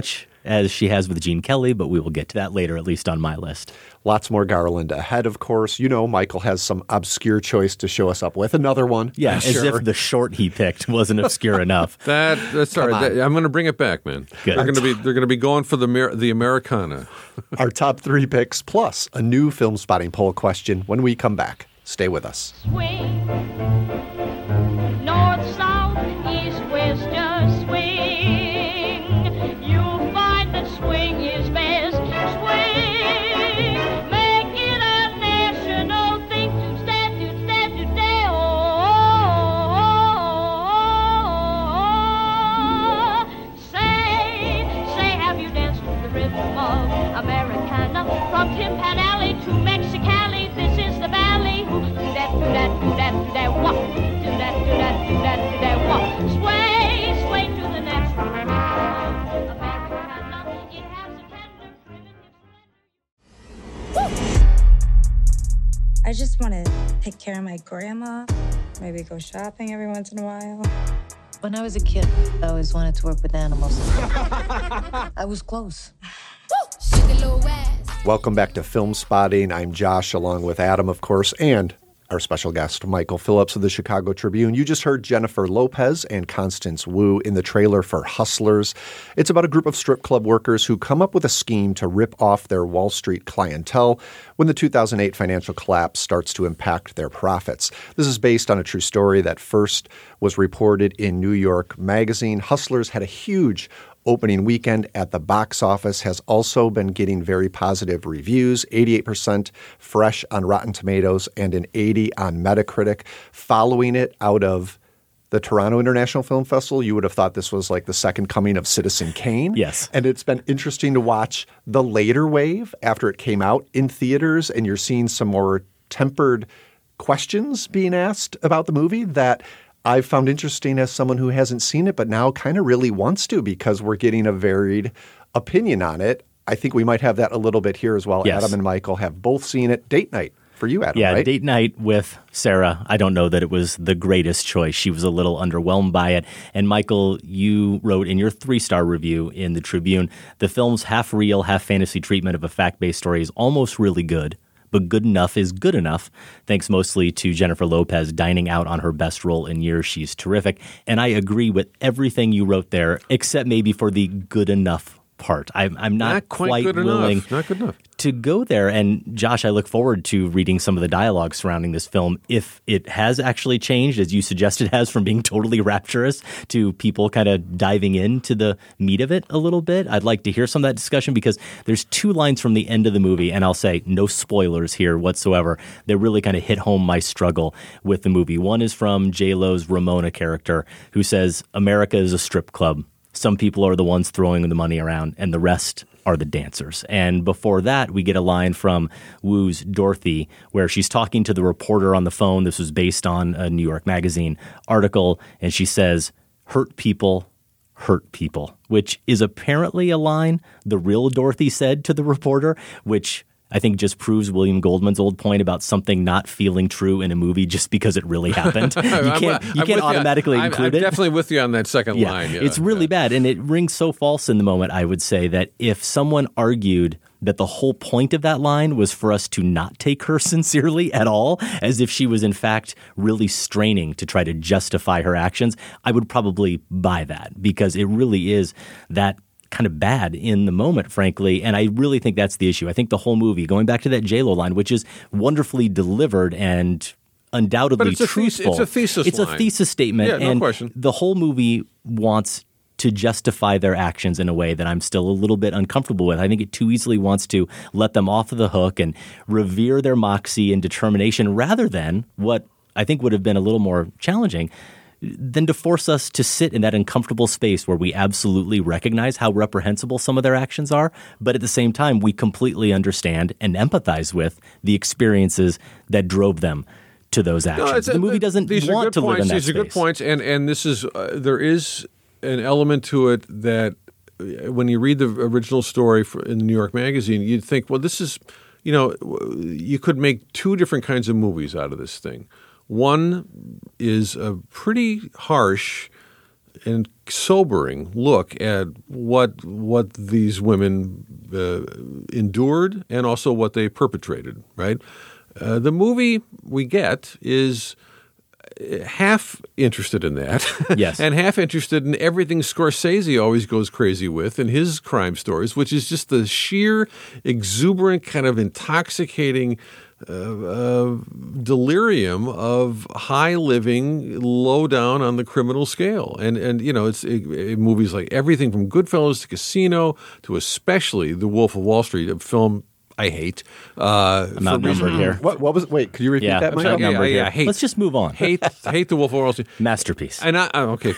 as she has with Gene Kelly, but we will get to that later, at least on my list. Lots more Garland ahead, of course. You know, Michael has some obscure choice to show us up with. Another one. Yeah, I'm as sure. if the short he picked wasn't obscure enough. That that's all right. That, I'm going to bring it back, man. Good. They're going to be they're going to be going for the Mer- the Americana. Our top three picks plus a new film spotting poll question when we come back. Stay with us. Swing, north, south, east, west, just swing. You'll find that swing is best. Swing, make it a national thing to stand to stand to day. Oh, say, say, have you danced to the rhythm of Americana from Tin Pan Alley to Mexicali? This is the valley. Do that, do that, do that, do that, walk. Do that, do that, do that, do that, walk. Sway, sway to the natural rhythm of Americana. It has a tender, primitive I just want to take care of my grandma, maybe go shopping every once in a while. When I was a kid, I always wanted to work with animals. I was close. Welcome back to Film Spotting. I'm Josh, along with Adam, of course, and our special guest, Michael Phillips of the Chicago Tribune. You just heard Jennifer Lopez and Constance Wu in the trailer for Hustlers. It's about a group of strip club workers who come up with a scheme to rip off their Wall Street clientele when the two thousand eight financial collapse starts to impact their profits. This is based on a true story that first was reported in New York Magazine. Hustlers had a huge opening weekend at the box office, has also been getting very positive reviews, eighty-eight percent fresh on Rotten Tomatoes and an eighty on Metacritic. Following it out of the Toronto International Film Festival, you would have thought this was like the second coming of Citizen Kane. Yes. And it's been interesting to watch the later wave after it came out in theaters, and you're seeing some more tempered questions being asked about the movie that I've found interesting as someone who hasn't seen it, but now kind of really wants to because we're getting a varied opinion on it. I think we might have that a little bit here as well. Yes. Adam and Michael have both seen it. Date night for you, Adam, Yeah, right? date night with Sarah. I don't know that it was the greatest choice. She was a little underwhelmed by it. And Michael, you wrote in your three-star review in the Tribune, the film's half real, half fantasy treatment of a fact-based story is almost really good. But good enough is good enough, thanks mostly to Jennifer Lopez dining out on her best role in years. She's terrific. And I agree with everything you wrote there, except maybe for the good enough part. I'm, I'm not, Not quite quite good willing enough. Not good enough. to go there. And Josh, I look forward to reading some of the dialogue surrounding this film. If it has actually changed, as you suggest it has, from being totally rapturous to people kind of diving into the meat of it a little bit, I'd like to hear some of that discussion because there's two lines from the end of the movie, and I'll say no spoilers here whatsoever, that really kind of hit home my struggle with the movie. One is from J-Lo's Ramona character, who says, America is a strip club. Some people are the ones throwing the money around, and the rest are the dancers. And before that, we get a line from Wu's Dorothy, where she's talking to the reporter on the phone. This was based on a New York Magazine article, and she says, hurt people, hurt people, which is apparently a line the real Dorothy said to the reporter, which I think just proves William Goldman's old point about something not feeling true in a movie just because it really happened. You can't, you I'm can't with automatically I'm, include I'm it. definitely with you on that second Yeah, line. Yeah, it's really bad. And it rings so false in the moment, I would say, that if someone argued that the whole point of that line was for us to not take her sincerely at all, as if she was in fact really straining to try to justify her actions, I would probably buy that because it really is that kind of bad in the moment, frankly. And I really think that's the issue. I think the whole movie, going back to that J-Lo line, which is wonderfully delivered and undoubtedly But it's a truthful. thesis- it's a thesis It's line. a thesis statement. Yeah, no and question. the whole movie wants to justify their actions in a way that I'm still a little bit uncomfortable with. I think it too easily wants to let them off of the hook and revere their moxie and determination rather than what I think would have been a little more challenging, than to force us to sit in that uncomfortable space where we absolutely recognize how reprehensible some of their actions are, but at the same time, we completely understand and empathize with the experiences that drove them to those actions. No, it's a- the movie doesn't these are want good to live points. in that These space. are good points, and and this is uh, there is an element to it that uh, when you read the original story for, in the New York Magazine, you'd think, well, this is, you know, you could make two different kinds of movies out of this thing. One is a pretty harsh and sobering look at what what these women uh, endured and also what they perpetrated, right? Uh, the movie we get is half interested in that. Yes. And half interested in everything Scorsese always goes crazy with in his crime stories, which is just the sheer, exuberant, kind of intoxicating uh, uh, delirium of high living, low down on the criminal scale. And, and you know, it's it, it, movies like everything from Goodfellas to Casino to especially The Wolf of Wall Street, a film I hate. Uh, I'm outnumbered here. What, what was? Wait, could you repeat Yeah, that, I'm Michael? outnumbered Yeah, yeah, here. hate- Let's just move on. hate hate The Wolf of Wall Street. Masterpiece. And I, oh, okay.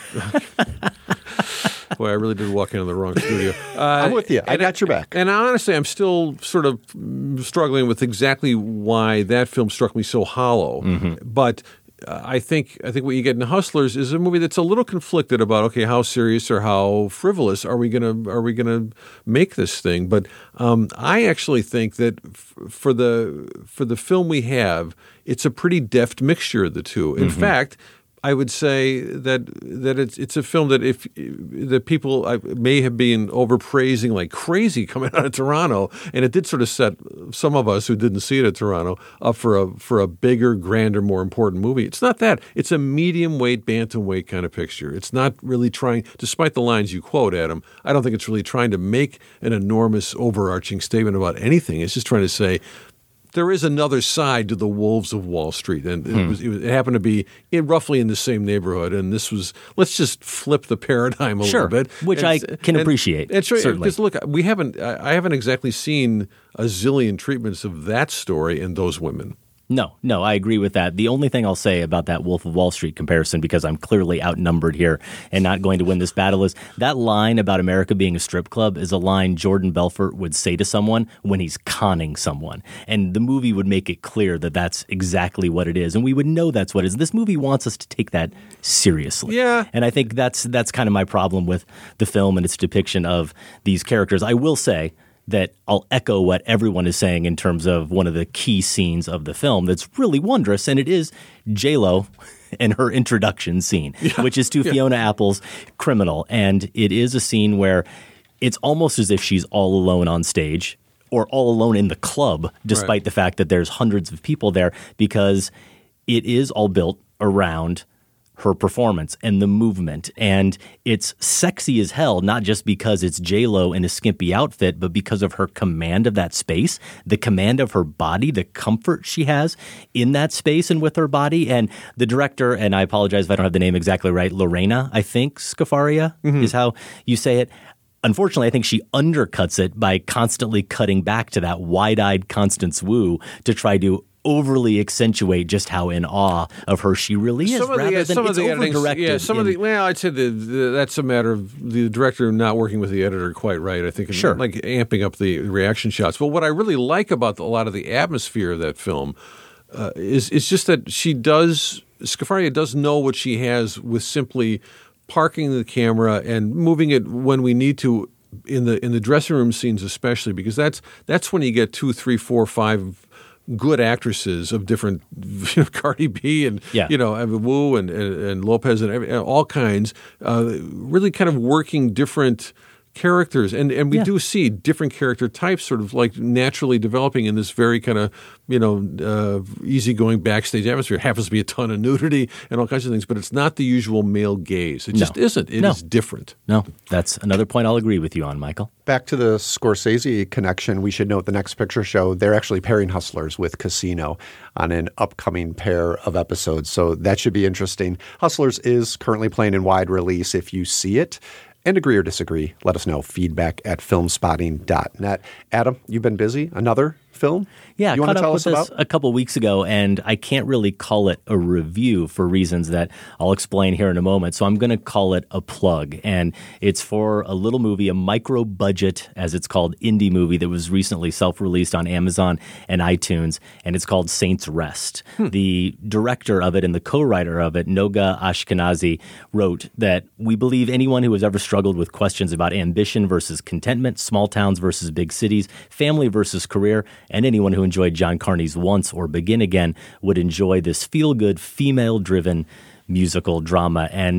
Boy, I really did walk into the wrong studio. Uh, I'm with you. I and got your back. And honestly, I'm still sort of struggling with exactly why that film struck me so hollow. Mm-hmm. But uh, I think I think what you get in Hustlers is a movie that's a little conflicted about, okay, how serious or how frivolous are we gonna are we gonna make this thing? But um, I actually think that f- for the for the film we have, it's a pretty deft mixture of the two. In Mm-hmm. fact, I would say that that it's it's a film that if the people I, may have been overpraising like crazy coming out of Toronto, and it did sort of set some of us who didn't see it at Toronto up for a for a bigger, grander, more important movie. It's not that. It's a medium weight, bantamweight kind of picture. It's not really trying, despite the lines you quote, Adam. I don't think it's really trying to make an enormous, overarching statement about anything. It's just trying to say, there is another side to the Wolves of Wall Street, and Hmm. it, was, it, was, it happened to be in, roughly in the same neighborhood. And this was, let's just flip the paradigm a Sure, little bit, which And- I can and- appreciate, And sure, certainly. because look, we haven't, I I haven't exactly seen a zillion treatments of that story in those women. No, no, I agree with that. The only thing I'll say about that Wolf of Wall Street comparison, because I'm clearly outnumbered here and not going to win this battle, is that line about America being a strip club is a line Jordan Belfort would say to someone when he's conning someone. And the movie would make it clear that that's exactly what it is. And we would know that's what it is. This movie wants us to take that seriously. Yeah. And I think that's that's kind of my problem with the film and its depiction of these characters. I will say that I'll echo what everyone is saying in terms of one of the key scenes of the film that's really wondrous, and it is J-Lo and her introduction scene, Yeah. which is to Yeah. Fiona Apple's Criminal. And it is a scene where it's almost as if she's all alone on stage or all alone in the club, despite Right. the fact that there's hundreds of people there, because it is all built around her performance and the movement. And it's sexy as hell, not just because it's J-Lo in a skimpy outfit, but because of her command of that space, the command of her body, the comfort she has in that space and with her body. And the director, and I apologize if I don't have the name exactly right, Lorena, I think, Scafaria Mm-hmm. is how you say it. Unfortunately, I think she undercuts it by constantly cutting back to that wide-eyed Constance Wu to try to overly accentuate just how in awe of her she really is, Some of the, rather yeah, than some it's of the editing, over-directed. yeah, some of in- the. Well, I'd say the, the, that's a matter of the director not working with the editor quite right. I think, and Sure. like amping up the reaction shots. But what I really like about the, a lot of the atmosphere of that film uh, is is just that she does. Scafaria does know what she has with simply parking the camera and moving it when we need to in the in the dressing room scenes, especially because that's that's when you get two, three, four, five good actresses of different, you know, Cardi B and Yeah. you know Wu and, and and Lopez and every, all kinds, uh, really kind of working different characters, and and we Yeah. do see different character types sort of like naturally developing in this very kind of, you know, uh, easygoing backstage atmosphere. It happens to be a ton of nudity and all kinds of things, but it's not the usual male gaze. It No. just isn't. It is No. different. No, that's another point I'll agree with you on, Michael. Back to the Scorsese connection, we should note the next picture show, they're actually pairing Hustlers with Casino on an upcoming pair of episodes. So that should be interesting. Hustlers is currently playing in wide release. If you see it and agree or disagree, let us know. Feedback at filmspotting dot net. Adam, you've been busy. Another film? Yeah, you I want caught to up tell with us this about? a couple weeks ago, and I can't really call it a review for reasons that I'll explain here in a moment. So I'm going to call it a plug, and it's for a little movie, a micro-budget, as it's called, indie movie that was recently self-released on Amazon and iTunes, and it's called Saints Rest. Hmm. The director of it and the co-writer of it, Noga Ashkenazi, wrote that we believe anyone who has ever struggled with questions about ambition versus contentment, small towns versus big cities, family versus career, and anyone who enjoyed John Carney's Once or Begin Again would enjoy this feel-good, female-driven musical drama. And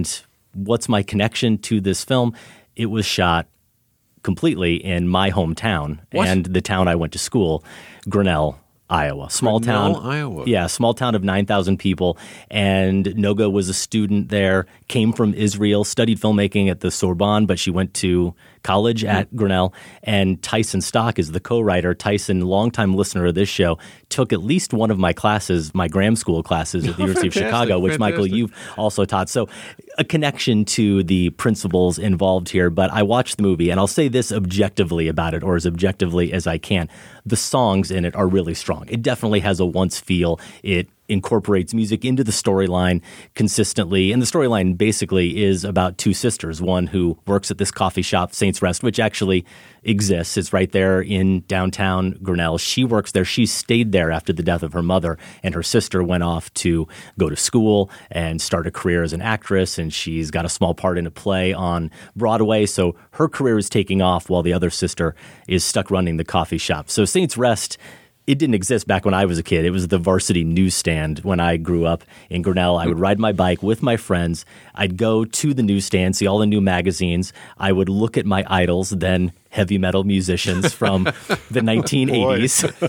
what's my connection to this film? It was shot completely in my hometown What? and the town I went to school, Grinnell, Iowa. Small Grinnell, town. Iowa. Yeah, small town of nine thousand people. And Noga was a student there, came from Israel, studied filmmaking at the Sorbonne, but she went to college at Grinnell. And Tyson Stock is the co-writer. Tyson, longtime listener of this show, took at least one of my classes, my Graham School classes at the University of Chicago, which, Michael, fantastic. you've also taught. So a connection to the principles involved here. But I watched the movie, and I'll say this objectively about it, or as objectively as I can. The songs in it are really strong. It definitely has a once feel. It incorporates music into the storyline consistently. And the storyline basically is about two sisters, one who works at this coffee shop, Saints Rest, which actually exists. It's right there in downtown Grinnell. She works there. She stayed there after the death of her mother, and her sister went off to go to school and start a career as an actress, and she's got a small part in a play on Broadway. So her career is taking off while the other sister is stuck running the coffee shop. So Saints Rest, it didn't exist back when I was a kid. It was the varsity newsstand when I grew up in Grinnell. I would ride my bike with my friends. I'd go to the newsstand, see all the new magazines. I would look at my idols, then heavy metal musicians from the nineteen eighties. It's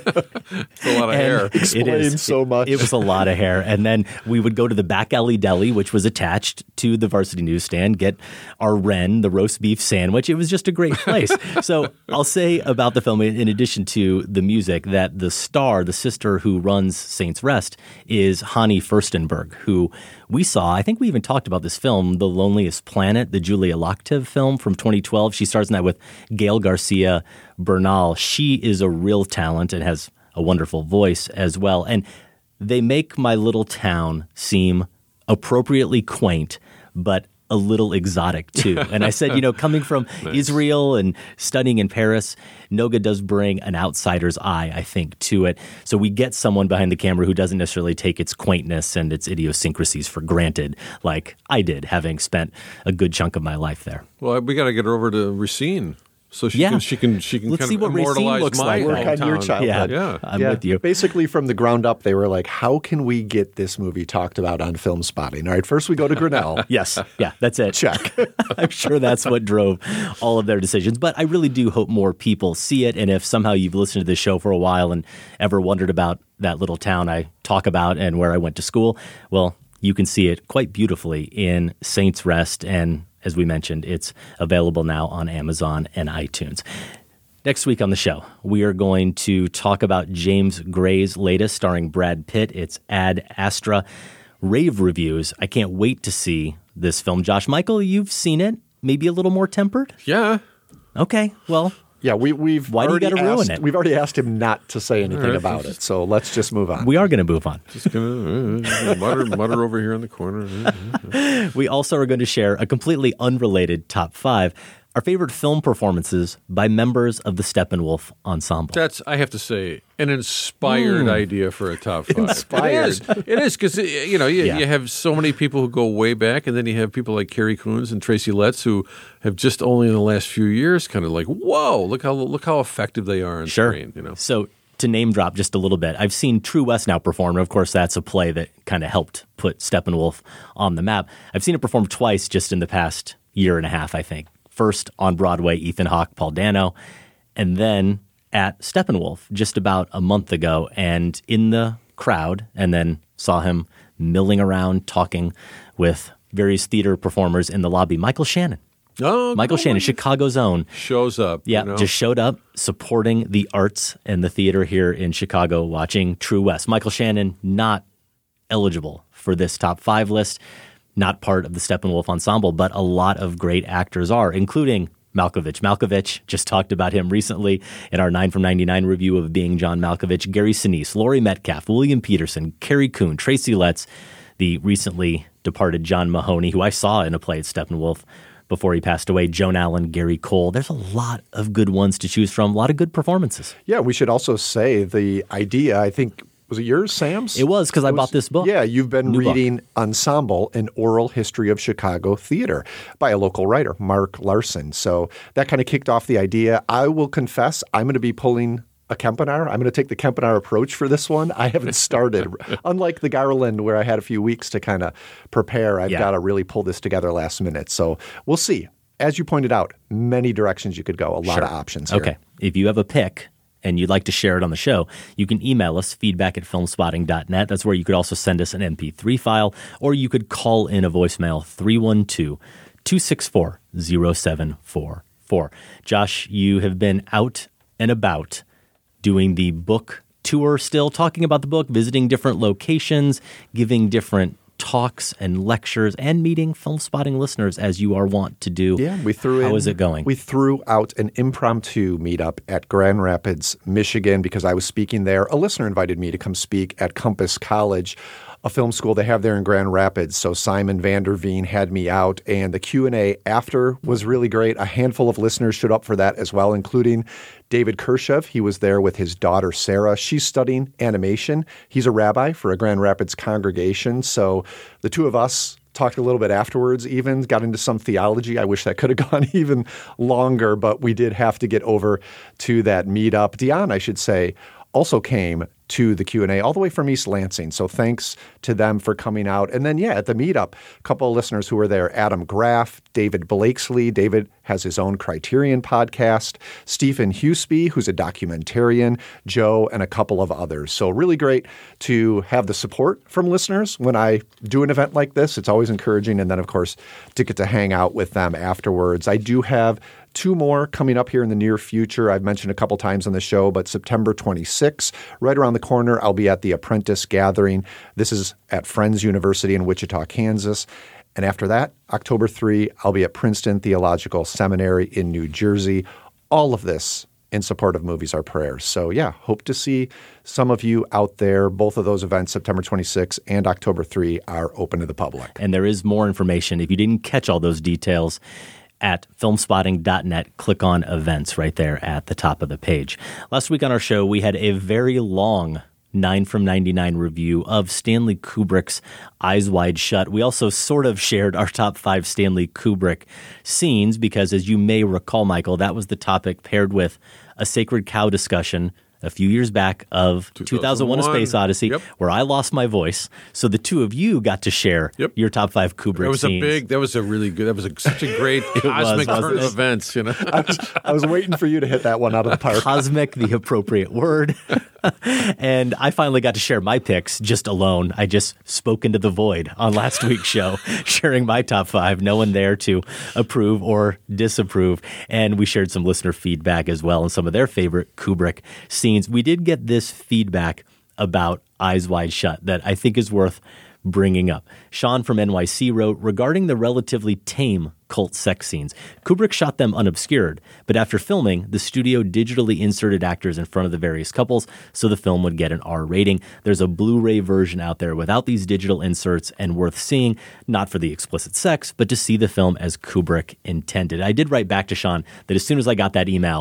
a lot of hair. Explains so much. It, it was a lot of hair. And then we would go to the back alley deli, which was attached to the varsity newsstand, get our Wren, the roast beef sandwich. It was just a great place. So I'll say about the film, in addition to the music, that the star, the sister who runs Saints Rest, is Hani Furstenberg, who we saw, I think we even talked about this film, The Loneliest Planet, the Julia Locktev film from twenty twelve. She stars in that with Gail Garcia Bernal. She is a real talent and has a wonderful voice as well. And they make my little town seem appropriately quaint, but a little exotic too. And I said, you know, coming from Nice. Israel and studying in Paris, Noga does bring an outsider's eye, I think, to it. So we get someone behind the camera who doesn't necessarily take its quaintness and its idiosyncrasies for granted, like I did, having spent a good chunk of my life there. Well, we got to get her over to Racine. So she Yeah. can she can she can Let's kind see of what Racine immortalize looks my like. Work on your hometown. childhood. Yeah. I'm Yeah. with you. Basically, from the ground up, they were like, how can we get this movie talked about on Film Spotting? All right, first we go to Grinnell. Yes. Yeah, that's it. Check. I'm sure that's what drove all of their decisions. But I really do hope more people see it. And if somehow you've listened to this show for a while and ever wondered about that little town I talk about and where I went to school, well, you can see it quite beautifully in Saints Rest. And as we mentioned, it's available now on Amazon and iTunes. Next week on the show, we are going to talk about James Gray's latest, starring Brad Pitt. It's Ad Astra. Rave reviews. I can't wait to see this film. Josh, Michael, you've seen it. Maybe a little more tempered? Yeah. Okay, well. Yeah, we, we've Why do you already gotta ruin asked- it? We've already asked him not to say anything All right. about it, so let's just move on. We are going to move on. Just gonna uh, mutter mutter over here in the corner. We also are going to share a completely unrelated top five, our favorite film performances by members of the Steppenwolf Ensemble. That's, I have to say, an inspired Mm. idea for a top five. Inspired. It is. It is because you know you, Yeah. you have so many people who go way back, and then you have people like Carrie Coons and Tracy Letts who have just only in the last few years kind of like, whoa, look how look how effective they are on Sure. screen. You know. So to name drop just a little bit, I've seen True West now perform. And of course, that's a play that kind of helped put Steppenwolf on the map. I've seen it perform twice just in the past year and a half, I think. First on Broadway, Ethan Hawke, Paul Dano, and then at Steppenwolf just about a month ago, and in the crowd, and then saw him milling around talking with various theater performers in the lobby. Michael Shannon. Oh, Michael no Shannon, way. Chicago's own. Shows up. Yeah, you know? just showed up supporting the arts and the theater here in Chicago, watching True West. Michael Shannon not eligible for this top five list, not part of the Steppenwolf Ensemble, but a lot of great actors are, including Malkovich. Malkovich, just talked about him recently in our nine from ninety-nine review of Being John Malkovich. Gary Sinise, Laurie Metcalf, William Peterson, Carrie Coon, Tracy Letts, the recently departed John Mahoney, who I saw in a play at Steppenwolf before he passed away, Joan Allen, Gary Cole. There's a lot of good ones to choose from, a lot of good performances. Yeah, we should also say the idea, I think, was it yours, Sam's? It was, because I bought this book. Yeah, you've been New book. reading Ensemble, an oral history of Chicago theater by a local writer, Mark Larson. So that kind of kicked off the idea. I will confess, I'm going to be pulling a Kempenaar. I'm going to take the Kempenaar approach for this one. I haven't started. Unlike the Garland, where I had a few weeks to kind of prepare, I've Yeah. got to really pull this together last minute. So we'll see. As you pointed out, many directions you could go, a lot Sure. of options here. Okay. If you have a pick and you'd like to share it on the show, you can email us, feedback at filmspotting dot net. That's where you could also send us an M P three file, or you could call in a voicemail, three one two, two six four, zero seven four four. Josh, you have been out and about doing the book tour still, talking about the book, visiting different locations, giving different talks and lectures, and meeting Film Spotting listeners as you are wont to do. Yeah, we threw How in, is it going? We threw out an impromptu meetup at Grand Rapids, Michigan, because I was speaking there. A listener invited me to come speak at Compass College, a film school they have there in Grand Rapids. So Simon Vanderveen had me out, and the Q and A after was really great. A handful of listeners showed up for that as well, including David Kershev. He was there with his daughter, Sarah. She's studying animation. He's a rabbi for a Grand Rapids congregation. So the two of us talked a little bit afterwards, even got into some theology. I wish that could have gone even longer, but we did have to get over to that meetup. Dion, I should say, also came to the Q and A all the way from East Lansing. So thanks to them for coming out. And then, yeah, at the meetup, a couple of listeners who were there, Adam Graff, David Blakesley. David has his own Criterion podcast, Stephen Huseby, who's a documentarian, Joe, and a couple of others. So really great to have the support from listeners when I do an event like this. It's always encouraging. And then, of course, to get to hang out with them afterwards. I do have two more coming up here in the near future. I've mentioned a couple times on the show, but September twenty-sixth, right around the corner, I'll be at the Apprentice Gathering. This is at Friends University in Wichita, Kansas. And after that, October third, I'll be at Princeton Theological Seminary in New Jersey. All of this in support of Movies Are Prayers. So yeah, hope to see some of you out there. Both of those events, September twenty-sixth and October third, are open to the public. And there is more information. If you didn't catch all those details, at filmspotting dot net, click on events right there at the top of the page. Last week on our show, we had a very long nine from ninety-nine review of Stanley Kubrick's Eyes Wide Shut. We also sort of shared our top five Stanley Kubrick scenes because, as you may recall, Michael, that was the topic paired with a Sacred Cow discussion a few years back of two thousand one: A Space Odyssey, Yep. where I lost my voice. So the two of you got to share Yep. your top five Kubrick That was scenes. a big, that was a really good, that was a, such a great was, cosmic wasn't turn of it? events, you know. I was, I was waiting for you to hit that one out of the park. Cosmic, the appropriate word. And I finally got to share my picks just alone. I just spoke into the void on last week's show, sharing my top five, no one there to approve or disapprove. And we shared some listener feedback as well and some of their favorite Kubrick scenes. We did get this feedback about Eyes Wide Shut that I think is worth bringing up. Sean from N Y C wrote, regarding the relatively tame cult sex scenes, Kubrick shot them unobscured, but after filming, the studio digitally inserted actors in front of the various couples so the film would get an R rating. There's a Blu-ray version out there without these digital inserts and worth seeing, not for the explicit sex, but to see the film as Kubrick intended. I did write back to Sean that as soon as I got that email,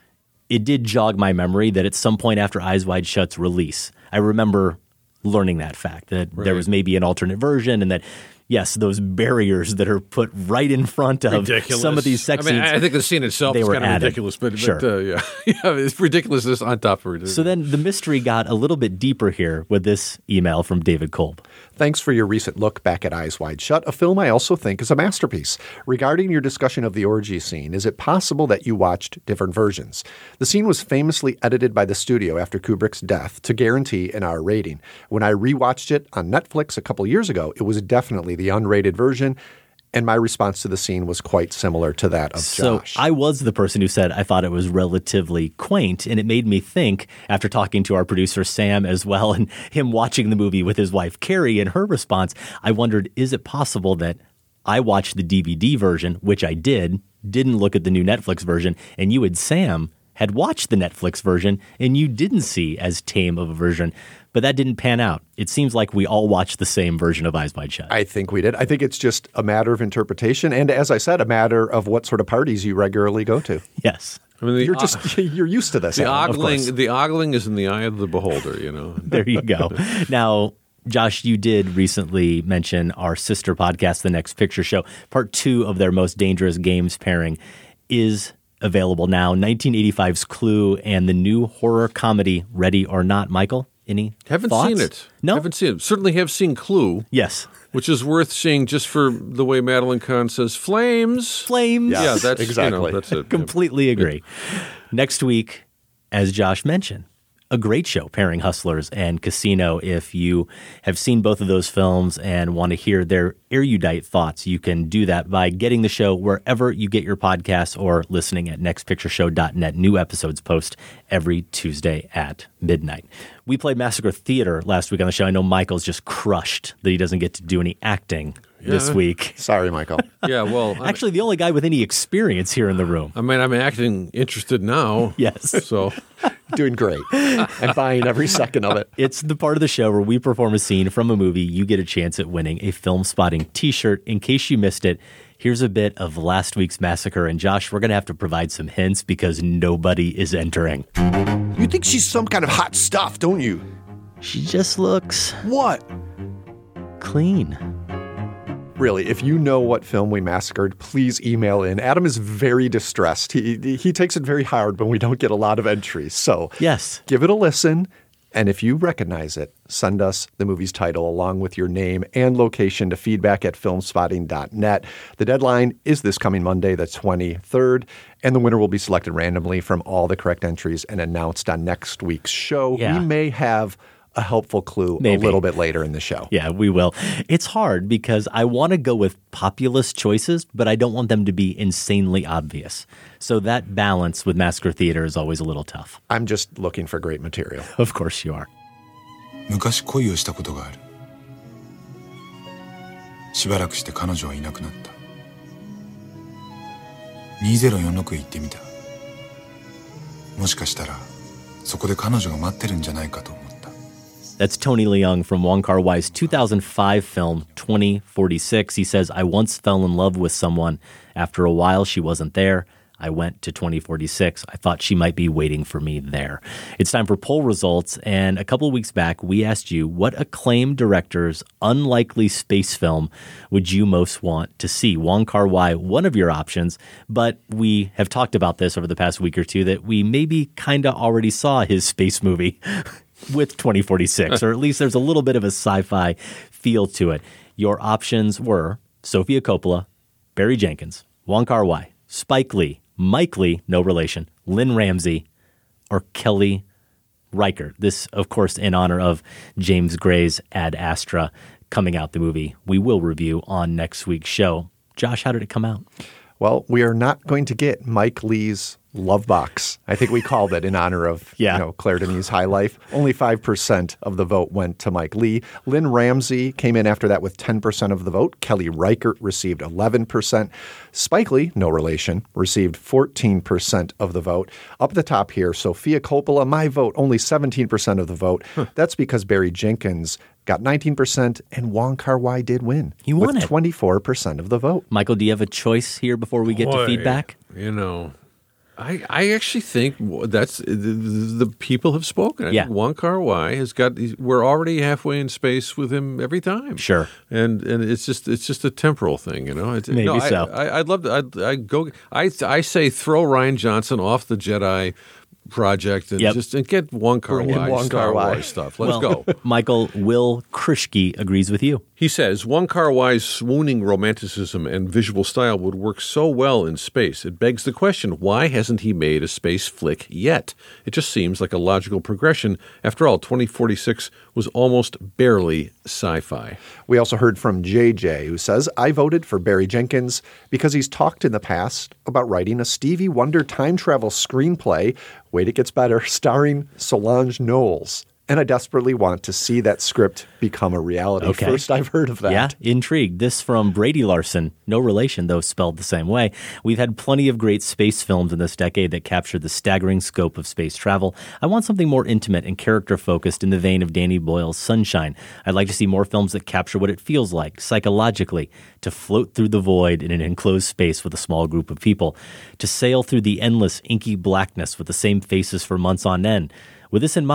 it did jog my memory that at some point after Eyes Wide Shut's release, I remember learning that fact, that Right. there was maybe an alternate version and that, yes, those barriers that are put right in front of Ridiculous. some of these sex I mean, scenes. I think the scene itself they is were kind of added. ridiculous, but, Sure. but uh, yeah. yeah, it's ridiculousness on top of ridiculous. So then the mystery got a little bit deeper here with this email from David Kolb. Thanks for your recent look back at Eyes Wide Shut, a film I also think is a masterpiece. Regarding your discussion of the orgy scene, is it possible that you watched different versions? The scene was famously edited by the studio after Kubrick's death to guarantee an R rating. When I rewatched it on Netflix a couple years ago, it was definitely the unrated version, and my response to the scene was quite similar to that of So Josh. I was the person who said I thought it was relatively quaint, and it made me think, after talking to our producer Sam as well, and him watching the movie with his wife Carrie and her response, I wondered, is it possible that I watched the D V D version, which I did, didn't look at the new Netflix version, and you and Sam had watched the Netflix version, and you didn't see as tame of a version, but that didn't pan out. It seems like we all watched the same version of Eyes Wide Shut. I think we did. I think it's just a matter of interpretation, and as I said, a matter of what sort of parties you regularly go to. Yes. I mean, the, You're just you're used to this. the Alan, of course. ogling, the ogling is in the eye of the beholder, you know. There you go. Now, Josh, you did recently mention our sister podcast, The Next Picture Show. Part two of their Most Dangerous Games pairing is available now. nineteen eighty-five's Clue and the new horror comedy Ready or Not. Michael, any Haven't thoughts? seen it. No? Haven't seen it. Certainly have seen Clue. Yes. Which is worth seeing just for the way Madeline Kahn says, flames. Flames. Yeah, Yes, that's exactly. You know, that's it. Completely agree. Next week, as Josh mentioned, a great show pairing Hustlers and Casino. If you have seen both of those films and want to hear their erudite thoughts, you can do that by getting the show wherever you get your podcasts or listening at next picture show dot net. New episodes post every Tuesday at midnight. We played Massacre Theater last week on the show. I know Michael's just crushed that he doesn't get to do any acting this Yeah. week. Sorry, Michael. Yeah, well, I- Actually, the only guy with any experience here in the room. I mean, I'm acting interested now. Yes. So Doing great and buying every second of it. It's the part of the show where we perform a scene from a movie. You get a chance at winning a Film Spotting t-shirt. In case you missed it, here's a bit of last week's Massacre. And Josh, we're going to have to provide some hints because nobody is entering. You think she's some kind of hot stuff, don't you? She just looks What? clean. Really, if you know what film we massacred, please email in. Adam is very distressed. He he takes it very hard when we don't get a lot of entries. So Yes. give it a listen. And if you recognize it, send us the movie's title along with your name and location to feedback at filmspotting dot net. The deadline is this coming Monday, the twenty-third, and the winner will be selected randomly from all the correct entries and announced on next week's show. Yeah. We may have a helpful clue Maybe. a little bit later in the show. Yeah, we will. It's hard because I want to go with populist choices, but I don't want them to be insanely obvious. So that balance with Massacre Theater is always a little tough. I'm just looking for great material. Of course you are. 昔恋をしたことがある。しばらくして彼女はいなくなった。にせんよんじゅうろくへ行ってみた。もしかしたらそこで彼女が待ってるんじゃないかと思った。 That's Tony Leung from Wong Kar-wai's two thousand five film twenty forty-six. He says, I once fell in love with someone. After a while, she wasn't there. I went to twenty forty-six. I thought she might be waiting for me there. It's time for poll results. And a couple of weeks back, we asked you, what acclaimed director's unlikely space film would you most want to see? Wong Kar-wai, one of your options. But we have talked about this over the past week or two, that we maybe kind of already saw his space movie with twenty forty-six, or at least there's a little bit of a sci-fi feel to it. Your options were Sofia Coppola, Barry Jenkins, Wong Kar-wai, Spike Lee, Mike Lee, no relation, Lynn Ramsey, or Kelly Reichardt. This, of course, in honor of James Gray's Ad Astra coming out, the movie we will review on next week's show. Josh, how did it come out? Well, we are not going to get Mike Lee's Love Box. I think we called it in honor of Yeah. you know, Claire Denis' High Life. Only five percent of the vote went to Mike Lee. Lynn Ramsey came in after that with ten percent of the vote. Kelly Reichardt received eleven percent. Spike Lee, no relation, received fourteen percent of the vote. Up at the top here, Sofia Coppola, my vote, only seventeen percent of the vote. Huh. That's because Barry Jenkins got nineteen percent and Wong Kar-wai did win. He won with it. twenty-four percent of the vote. Michael, do you have a choice here before we get Boy, to feedback? You know, I I actually think that's the, the people have spoken. I Yeah. think Wong Kar-wai has got. We're already halfway in space with him every time. Sure. and and it's just it's just a temporal thing, you know. It's, Maybe no, I, so. I, I'd love to. I'd, I'd go. I I say throw Ryan Johnson off the Jedi project and Yep. just and get Wong Bring in Kar-wai Wong Star Kar-wai. Wars stuff. Let's Well, go. Michael, Will Krishke agrees with you. He says, Wong Kar-wai's swooning romanticism and visual style would work so well in space. It begs the question, why hasn't he made a space flick yet? It just seems like a logical progression. After all, twenty forty-six was almost barely sci-fi. We also heard from J J, who says, I voted for Barry Jenkins because he's talked in the past about writing a Stevie Wonder time travel screenplay. Wait, it gets better, starring Solange Knowles. And I desperately want to see that script become a reality. Okay. First I've heard of that. Yeah, intrigued. This from Brady Larson. No relation, though spelled the same way. We've had plenty of great space films in this decade that captured the staggering scope of space travel. I want something more intimate and character-focused in the vein of Danny Boyle's Sunshine. I'd like to see more films that capture what it feels like, psychologically, to float through the void in an enclosed space with a small group of people, to sail through the endless, inky blackness with the same faces for months on end. With this in mind,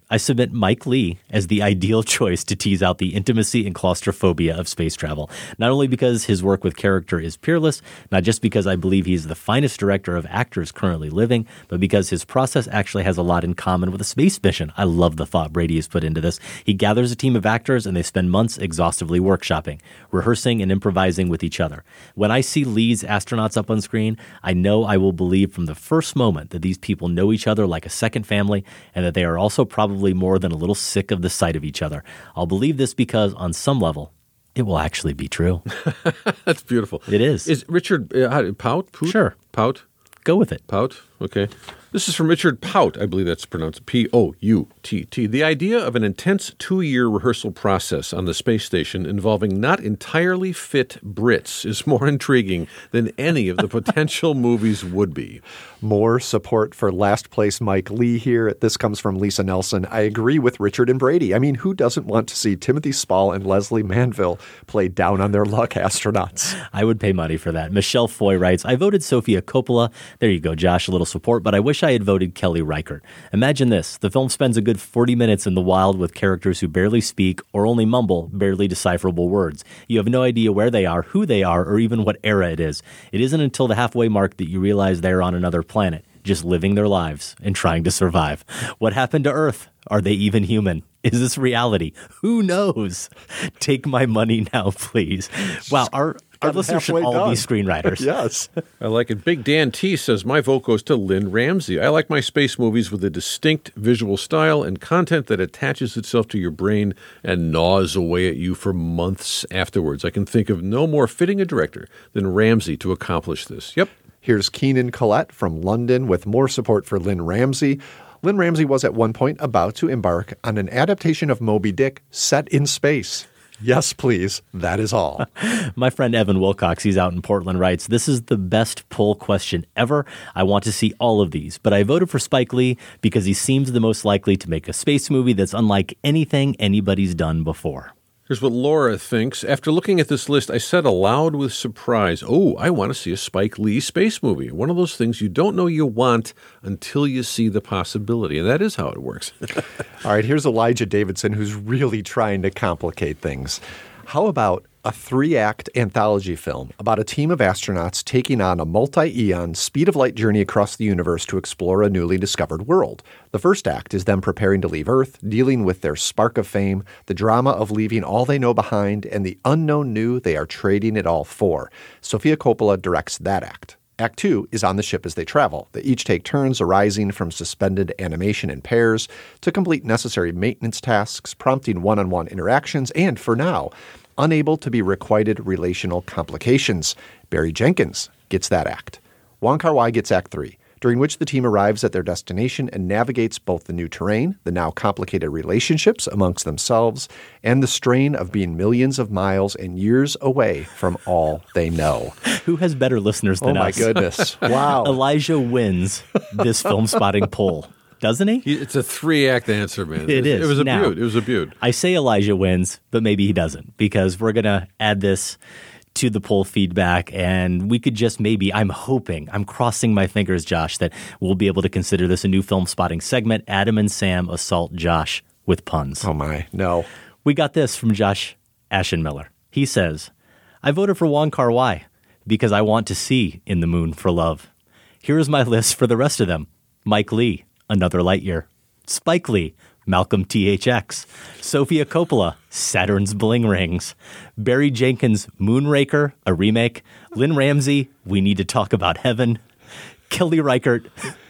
I submit Mike Leigh as the ideal choice to tease out the intimacy and claustrophobia of space travel, not only because his work with character is peerless, not just because I believe he's the finest director of actors currently living, but because his process actually has a lot in common with a space mission. I love the thought Brady has put into this. He gathers a team of actors and they spend months exhaustively workshopping, rehearsing and improvising with each other. When I see Leigh's astronauts up on screen, I know I will believe from the first moment that these people know each other like a second family and that they are also probably more than a little sick of the sight of each other. I'll believe this because, on some level, it will actually be true. That's beautiful. It is. Is Richard uh, how, Pout? Pout? Sure. Pout? Go with it. Pout? Okay. This is from Richard Pout. I believe that's pronounced P O U T T. The idea of an intense two-year rehearsal process on the space station involving not entirely fit Brits is more intriguing than any of the potential movies would be. More support for last place Mike Leigh here. This comes from Lisa Nelson. I agree with Richard and Brady. I mean, who doesn't want to see Timothy Spall and Leslie Manville play down on their luck astronauts? I would pay money for that. Michelle Foy writes, I voted Sofia Coppola. There you go, Josh, a little support, but I wish I had voted Kelly Reichardt. Imagine this. The film spends a good forty minutes in the wild with characters who barely speak or only mumble barely decipherable words. You have no idea where they are, who they are, or even what era it is. It isn't until the halfway mark that you realize they're on another planet, just living their lives and trying to survive. What happened to Earth? Are they even human? Is this reality? Who knows? Take my money now, please. Wow, our, our listeners should all done. be screenwriters. Yes. I like it. Big Dan T says, my vote goes to Lynn Ramsey. I like my space movies with a distinct visual style and content that attaches itself to your brain and gnaws away at you for months afterwards. I can think of no more fitting a director than Ramsey to accomplish this. Yep. Here's Keenan Collette from London with more support for Lynn Ramsey. Lynn Ramsey was at one point about to embark on an adaptation of Moby Dick set in space. Yes, please. That is all. My friend Evan Wilcox, he's out in Portland, writes, this is the best poll question ever. I want to see all of these, but I voted for Spike Lee because he seems the most likely to make a space movie that's unlike anything anybody's done before. Here's what Laura thinks. After looking at this list, I said aloud with surprise, oh, I want to see a Spike Lee space movie. One of those things you don't know you want until you see the possibility. And that is how it works. All right, here's Elijah Davidson, who's really trying to complicate things. How about a three-act anthology film about a team of astronauts taking on a multi-eon speed-of-light journey across the universe to explore a newly discovered world? The first act is them preparing to leave Earth, dealing with their spark of fame, the drama of leaving all they know behind, and the unknown new they are trading it all for. Sofia Coppola directs that act. Act two is on the ship as they travel. They each take turns arising from suspended animation in pairs to complete necessary maintenance tasks, prompting one-on-one interactions, and, for now, unable to be requited relational complications. Barry Jenkins gets that act. Wong Kar-wai gets Act three, during which the team arrives at their destination and navigates both the new terrain, the now complicated relationships amongst themselves, and the strain of being millions of miles and years away from all they know. Who has better listeners than us? Oh, my us? goodness. Wow. Elijah wins this film spotting poll. Doesn't he? It's a three-act answer, man. It is. It was a now, beaut. It was a beaut. I say Elijah wins, but maybe he doesn't, because we're going to add this to the poll feedback, and we could just maybe, I'm hoping, I'm crossing my fingers, Josh, that we'll be able to consider this a new film spotting segment, Adam and Sam assault Josh with puns. Oh, my. No. We got this from Josh Aschenmiller. He says, I voted for Wong Kar-wai because I want to see In the Moon for Love. Here's my list for the rest of them. Mike Leigh, Another Lightyear. Spike Lee, Malcolm T H X. Sofia Coppola, Saturn's Bling Rings. Barry Jenkins, Moonraker, a remake. Lynn Ramsey, We Need to Talk About Heaven. Kelly Reichardt,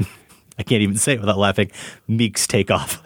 I can't even say it without laughing, Meek's Takeoff.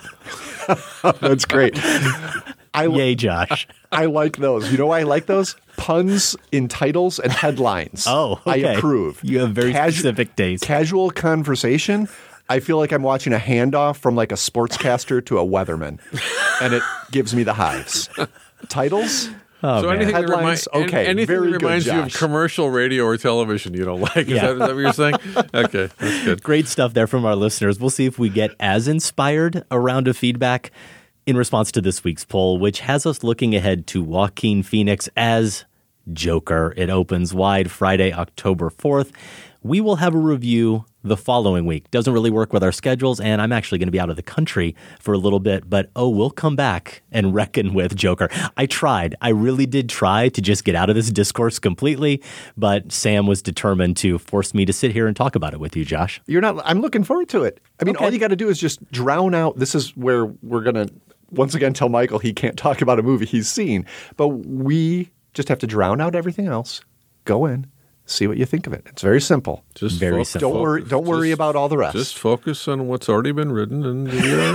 That's great. I, Yay, Josh. I, I like those. You know why I like those? Puns in titles and headlines. Oh, okay. I approve. You have very Casu- specific taste. Casual conversation. I feel like I'm watching a handoff from like a sportscaster to a weatherman, and it gives me the hives. Titles? Oh, so man. anything Headlines, that remi- okay, anything very that reminds good, you of Josh. commercial radio or television you don't like. Is, Yeah. that, is that what you're saying? Okay, that's good. Great stuff there from our listeners. We'll see if we get as inspired a round of feedback in response to this week's poll, which has us looking ahead to Joaquin Phoenix as Joker. It opens wide Friday, October fourth. we will have a review the following week. Doesn't really work with our schedules, and I'm actually going to be out of the country for a little bit, but oh, we'll come back and reckon with Joker. I tried. I really did try to just get out of this discourse completely, but Sam was determined to force me to sit here and talk about it with you, Josh. You're not, I'm looking forward to it. I mean, Okay. all you got to do is just drown out. This is where we're going to, once again, tell Michael he can't talk about a movie he's seen, but we just have to drown out everything else. Go in. See what you think of it. It's very simple. Just Very fo- simple. Don't worry. Don't worry just- about all the rest. Just focus on what's already been written, and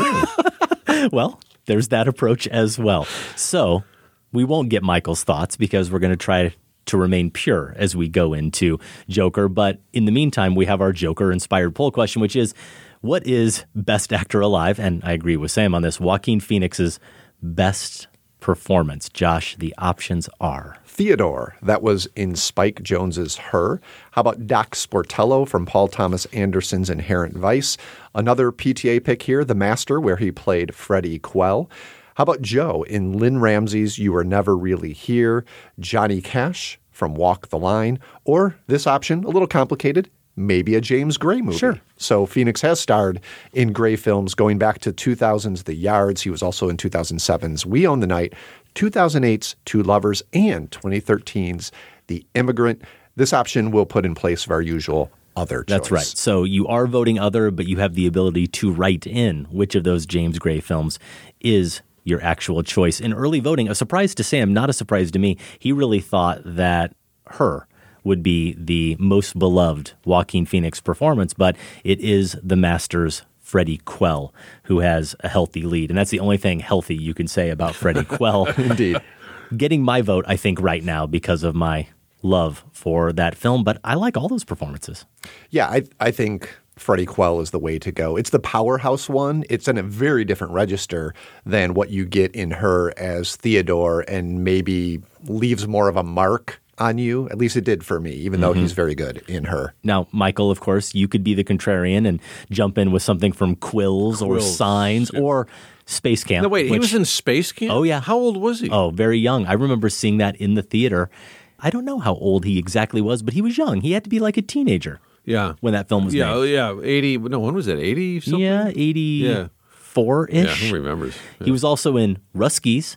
you're Well, there's that approach as well. So we won't get Michael's thoughts because we're going to try to remain pure as we go into Joker. But in the meantime, we have our Joker-inspired poll question, which is, what is Best Actor Alive? And I agree with Sam on this. Joaquin Phoenix's best performance. Josh, the options are... Theodore, that was in Spike Jonze's Her. How about Doc Sportello from Paul Thomas Anderson's Inherent Vice? Another P T A pick here, The Master, where he played Freddie Quell. How about Joe in Lynn Ramsey's You Were Never Really Here? Johnny Cash from Walk the Line? Or this option, a little complicated, maybe a James Gray movie. Sure. So Phoenix has starred in Gray films going back to two thousand's The Yards. He was also in two thousand seven's We Own the Night, two thousand eight's Two Lovers, and twenty thirteen's The Immigrant. This option will put in place of our usual other choice. That's right. So you are voting other, but you have the ability to write in which of those James Gray films is your actual choice. In early voting, a surprise to Sam, not a surprise to me, he really thought that Her would be the most beloved Joaquin Phoenix performance, but it is The Master's Freddie Quell who has a healthy lead. And that's the only thing healthy you can say about Freddie Quell. Indeed. Getting my vote, I think, right now because of my love for that film, but I like all those performances. Yeah, I, I think Freddie Quell is the way to go. It's the powerhouse one. It's in a very different register than what you get in Her as Theodore, and maybe leaves more of a mark on you. At least it did for me, even though Mhm. he's very good in Her. Now, Michael, of course, you could be the contrarian and jump in with something from Quills, or Quills, Signs yeah. or Space Camp. No, wait, he which- was in Space Camp? Oh, yeah. How old was he? Oh, very young. I remember seeing that in the theater. I don't know how old he exactly was, but he was young. He had to be like a teenager Yeah. when that film was yeah, made. yeah, eighty. No, when was that? eighty something? Yeah, eighty-four-ish. Yeah, who remembers? He was also in Ruskies,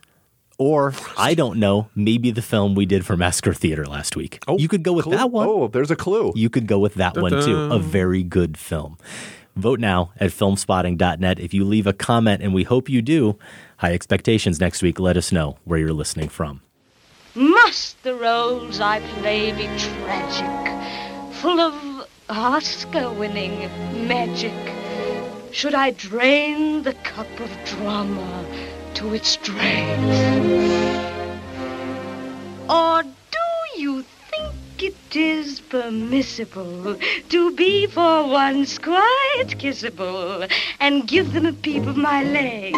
or I don't know, maybe the film we did for Massacre Theater last week. Oh, you could go with clue. that one. Oh, there's a clue. You could go with that one too. Da-da. A very good film. Vote now at filmspotting dot net. If you leave a comment, and we hope you do, high expectations next week, let us know where you're listening from. Must the roles I play be tragic, full of Oscar-winning magic? Should I drain the cup of drama to its dregs? Or do you think it is permissible to be for once quite kissable and give them a peep of my legs?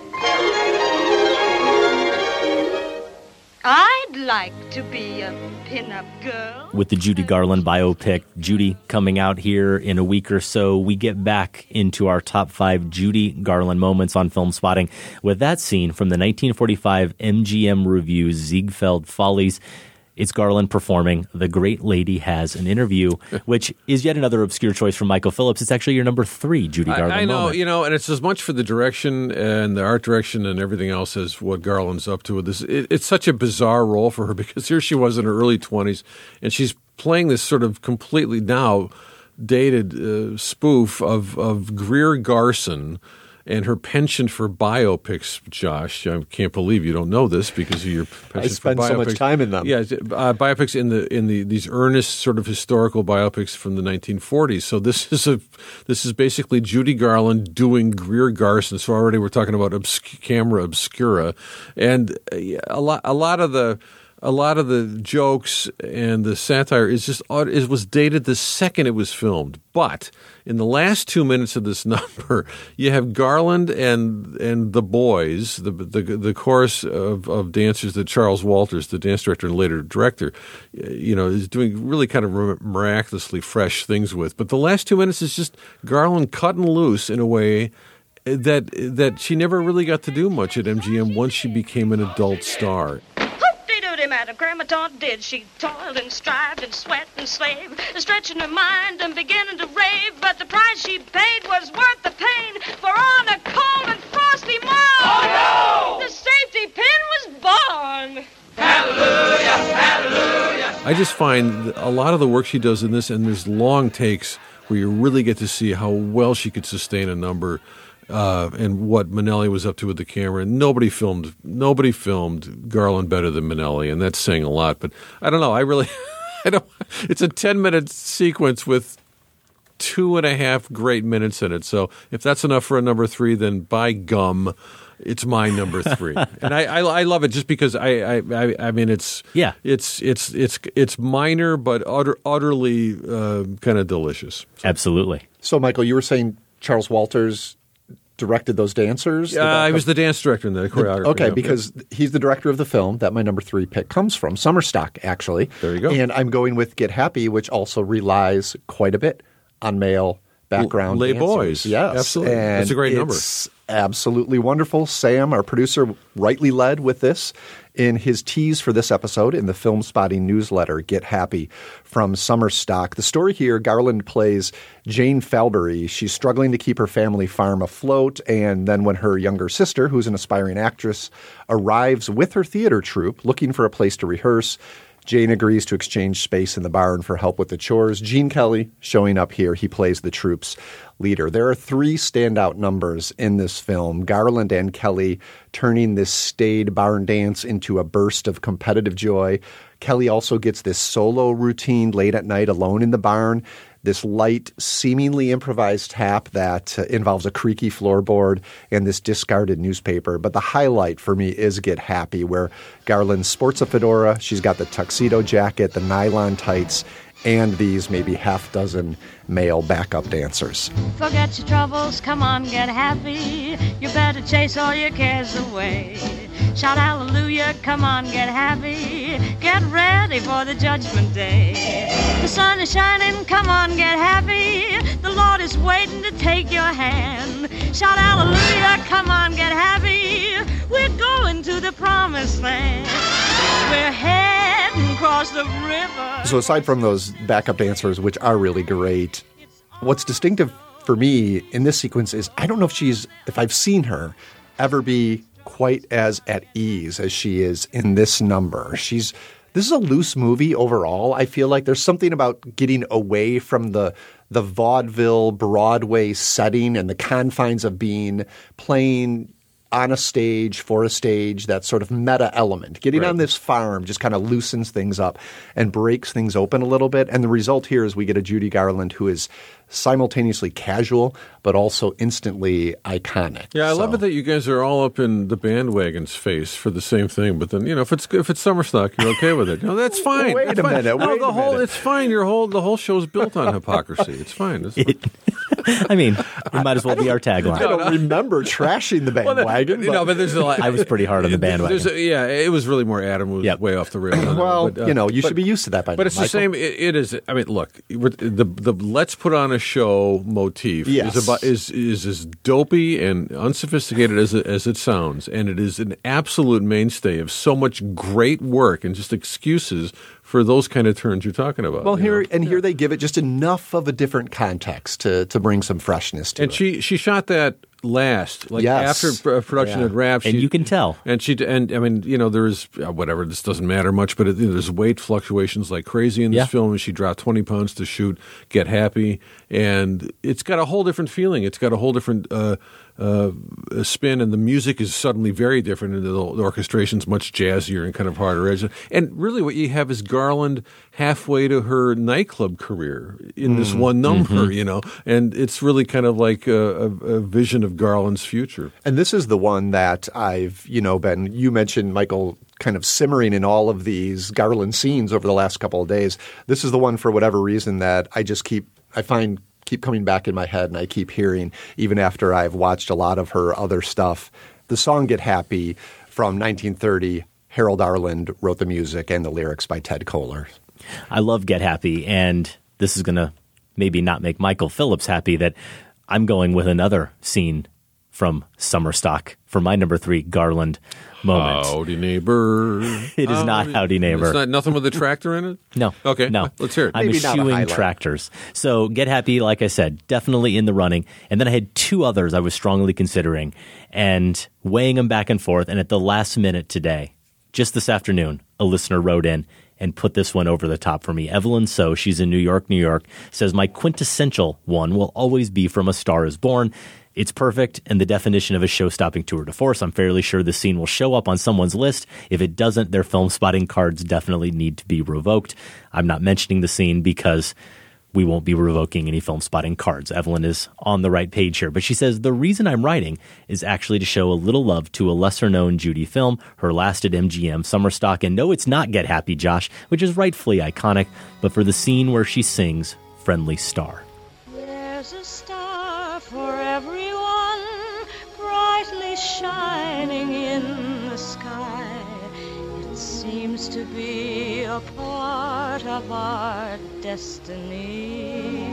I'd like to be a pin-up girl. With the Judy Garland biopic, Judy, coming out here in a week or so, we get back into our top five Judy Garland moments on Film Spotting with that scene from the nineteen forty-five M G M revue Ziegfeld Follies. It's Garland performing The Great Lady Has an Interview, which is yet another obscure choice from Michael Phillips. It's actually your number three Judy Garland I, I know, moment. you know, and it's as much for the direction and the art direction and everything else as what Garland's up to with this. It, it's such a bizarre role for her because here she was in her early twenties, and she's playing this sort of completely now dated uh, spoof of, of Greer Garson and her penchant for biopics, Josh. I can't believe you don't know this because of your penchant I spend for biopics. so much time in them. Yeah, uh, biopics in the in the these earnest sort of historical biopics from the nineteen forties. So this is a this is basically Judy Garland doing Greer Garson. So already we're talking about obsc- camera obscura, and uh, a lot a lot of the. A lot of the jokes and the satire is just it was dated the second it was filmed. But in the last two minutes of this number, you have Garland and and the boys, the the, the chorus of, of dancers that Charles Walters, the dance director and later director, you know, is doing really kind of miraculously fresh things with. But the last two minutes is just Garland cutting loose in a way that that she never really got to do much at M G M once she became an adult star. really matter. Grandma Taunt did. She toiled and strived and sweat and slaved, stretching her mind and beginning to rave. But the price she paid was worth the pain, for on a cold and frosty morn, oh, no! The safety pin was born. Hallelujah, hallelujah. I just find a lot of the work she does in this, and there's long takes where you really get to see how well she could sustain a number. Uh, and what Minnelli was up to with the camera. Nobody filmed nobody filmed Garland better than Minnelli, and that's saying a lot. But I don't know. I really, I don't. It's a ten-minute sequence with two and a half great minutes in it. So if that's enough for a number three, then by gum, it's my number three. And I, I, I love it just because I, I, I, I mean, it's yeah, it's it's it's it's minor but utter, utterly uh, kind of delicious. So. Absolutely. So, Michael, you were saying Charles Walters directed those dancers? Yeah, uh, I was the dance director and the choreographer. Okay, yeah. because he's the director of the film that my number three pick comes from, Summer Stock, actually. There you go. And I'm going with Get Happy, which also relies quite a bit on male background Lay dancers. Boys. Yes. Absolutely. And that's a great number. It's absolutely wonderful. Sam, our producer, rightly led with this in his tease for this episode in the Film Spotting newsletter, Get Happy, from Summer Stock. The story here, Garland plays Jane Falbury. She's struggling to keep her family farm afloat, and then when her younger sister, who's an aspiring actress, arrives with her theater troupe looking for a place to rehearse, Jane agrees to exchange space in the barn for help with the chores. Gene Kelly showing up here. He plays the troupe's leader. There are three standout numbers in this film. Garland and Kelly turning this staid barn dance into a burst of competitive joy. Kelly also gets this solo routine late at night alone in the barn. This light, seemingly improvised tap that uh, involves a creaky floorboard and this discarded newspaper. But the highlight for me is Get Happy, where Garland sports a fedora. She's got the tuxedo jacket, the nylon tights, and these maybe half dozen male backup dancers. Forget your troubles, come on, get happy. You better chase all your cares away. Shout hallelujah, come on, get happy. Get ready for the judgment day. The sun is shining, come on, get happy. The Lord is waiting to take your hand. Shout hallelujah, come on, get happy. We're going to the promised land. We're heading across the river. So aside from those backup dancers, which are really great, what's distinctive for me in this sequence is I don't know if she's, if I've seen her ever be quite as at ease as she is in this number. She's This is a loose movie overall. I feel like there's something about getting away from the the vaudeville Broadway setting and the confines of being playing on a stage, for a stage, that sort of meta element. Getting right on this farm just kind of loosens things up and breaks things open a little bit. And the result here is we get a Judy Garland who is simultaneously casual but also instantly iconic. Yeah, I so. love it that you guys are all up in the bandwagon's face for the same thing. But then, you know, if it's if it's Summer Stock, you're okay with it. You know, that's fine. Wait that's a fine. minute. No, wait the a whole minute. it's fine. Your whole the whole show's built on hypocrisy. It's fine. It's fine. I mean, it might as well be our tagline. I don't remember trashing the bandwagon. Well, no, but there's a lot. I was pretty hard on the bandwagon. A, yeah, it was really more Adam who was yep. way off the rails. Well, but, uh, you know, you but, should be used to that by now. But it's Michael. the same. It, it is. I mean, look, the the let's put on a show motif yes. is about is is as dopey and unsophisticated as it, as it sounds, and it is an absolute mainstay of so much great work and just excuses for those kind of turns you're talking about. Well, here know? and yeah. here they give it just enough of a different context to to bring some freshness to and it. And she she shot that last, like yes. after production yeah. had wrapped, and she, you can tell. And she and I mean, you know, there's uh, whatever. This doesn't matter much, but it, you know, there's weight fluctuations like crazy in this yeah. film. And she dropped twenty pounds to shoot Get Happy, and it's got a whole different feeling. It's got a whole different uh, uh, spin, and the music is suddenly very different, and the, the orchestration's much jazzier and kind of harder edge. And really, what you have is Garland halfway to her nightclub career in mm. this one number, mm-hmm. you know, and it's really kind of like a, a, a vision of Garland's future. And this is the one that I've, you know, been, you mentioned, Michael, kind of simmering in all of these Garland scenes over the last couple of days. This is the one, for whatever reason, that I just keep, I find keep coming back in my head and I keep hearing, even after I've watched a lot of her other stuff. The song Get Happy from nineteen thirty, Harold Arlen wrote the music and the lyrics by Ted Koehler. I love Get Happy, and this is going to maybe not make Michael Phillips happy that I'm going with another scene from Summer Stock for my number three Garland moment. Howdy Neighbor. It is not Howdy Neighbor. It's not nothing with a tractor in it? No. Okay. No. Let's hear it. I'm Maybe not a eschewing highlight. tractors. So Get Happy, like I said, definitely in the running. And then I had two others I was strongly considering and weighing them back and forth. And at the last minute today, just this afternoon, a listener wrote in and put this one over the top for me. Evelyn So, she's in New York, New York, says, my quintessential one will always be from A Star is Born. It's perfect and the definition of a show-stopping tour de force. I'm fairly sure the scene will show up on someone's list. If it doesn't, their film spotting cards definitely need to be revoked. I'm not mentioning the scene because we won't be revoking any film spotting cards. Evelyn is on the right page here. But she says, the reason I'm writing is actually to show a little love to a lesser-known Judy film, her last at M G M, Summer Stock. And no, it's not Get Happy, Josh, which is rightfully iconic, but for the scene where she sings Friendly Star. There's a star for everyone, brightly shining in the sky. It seems to be a part of our destiny.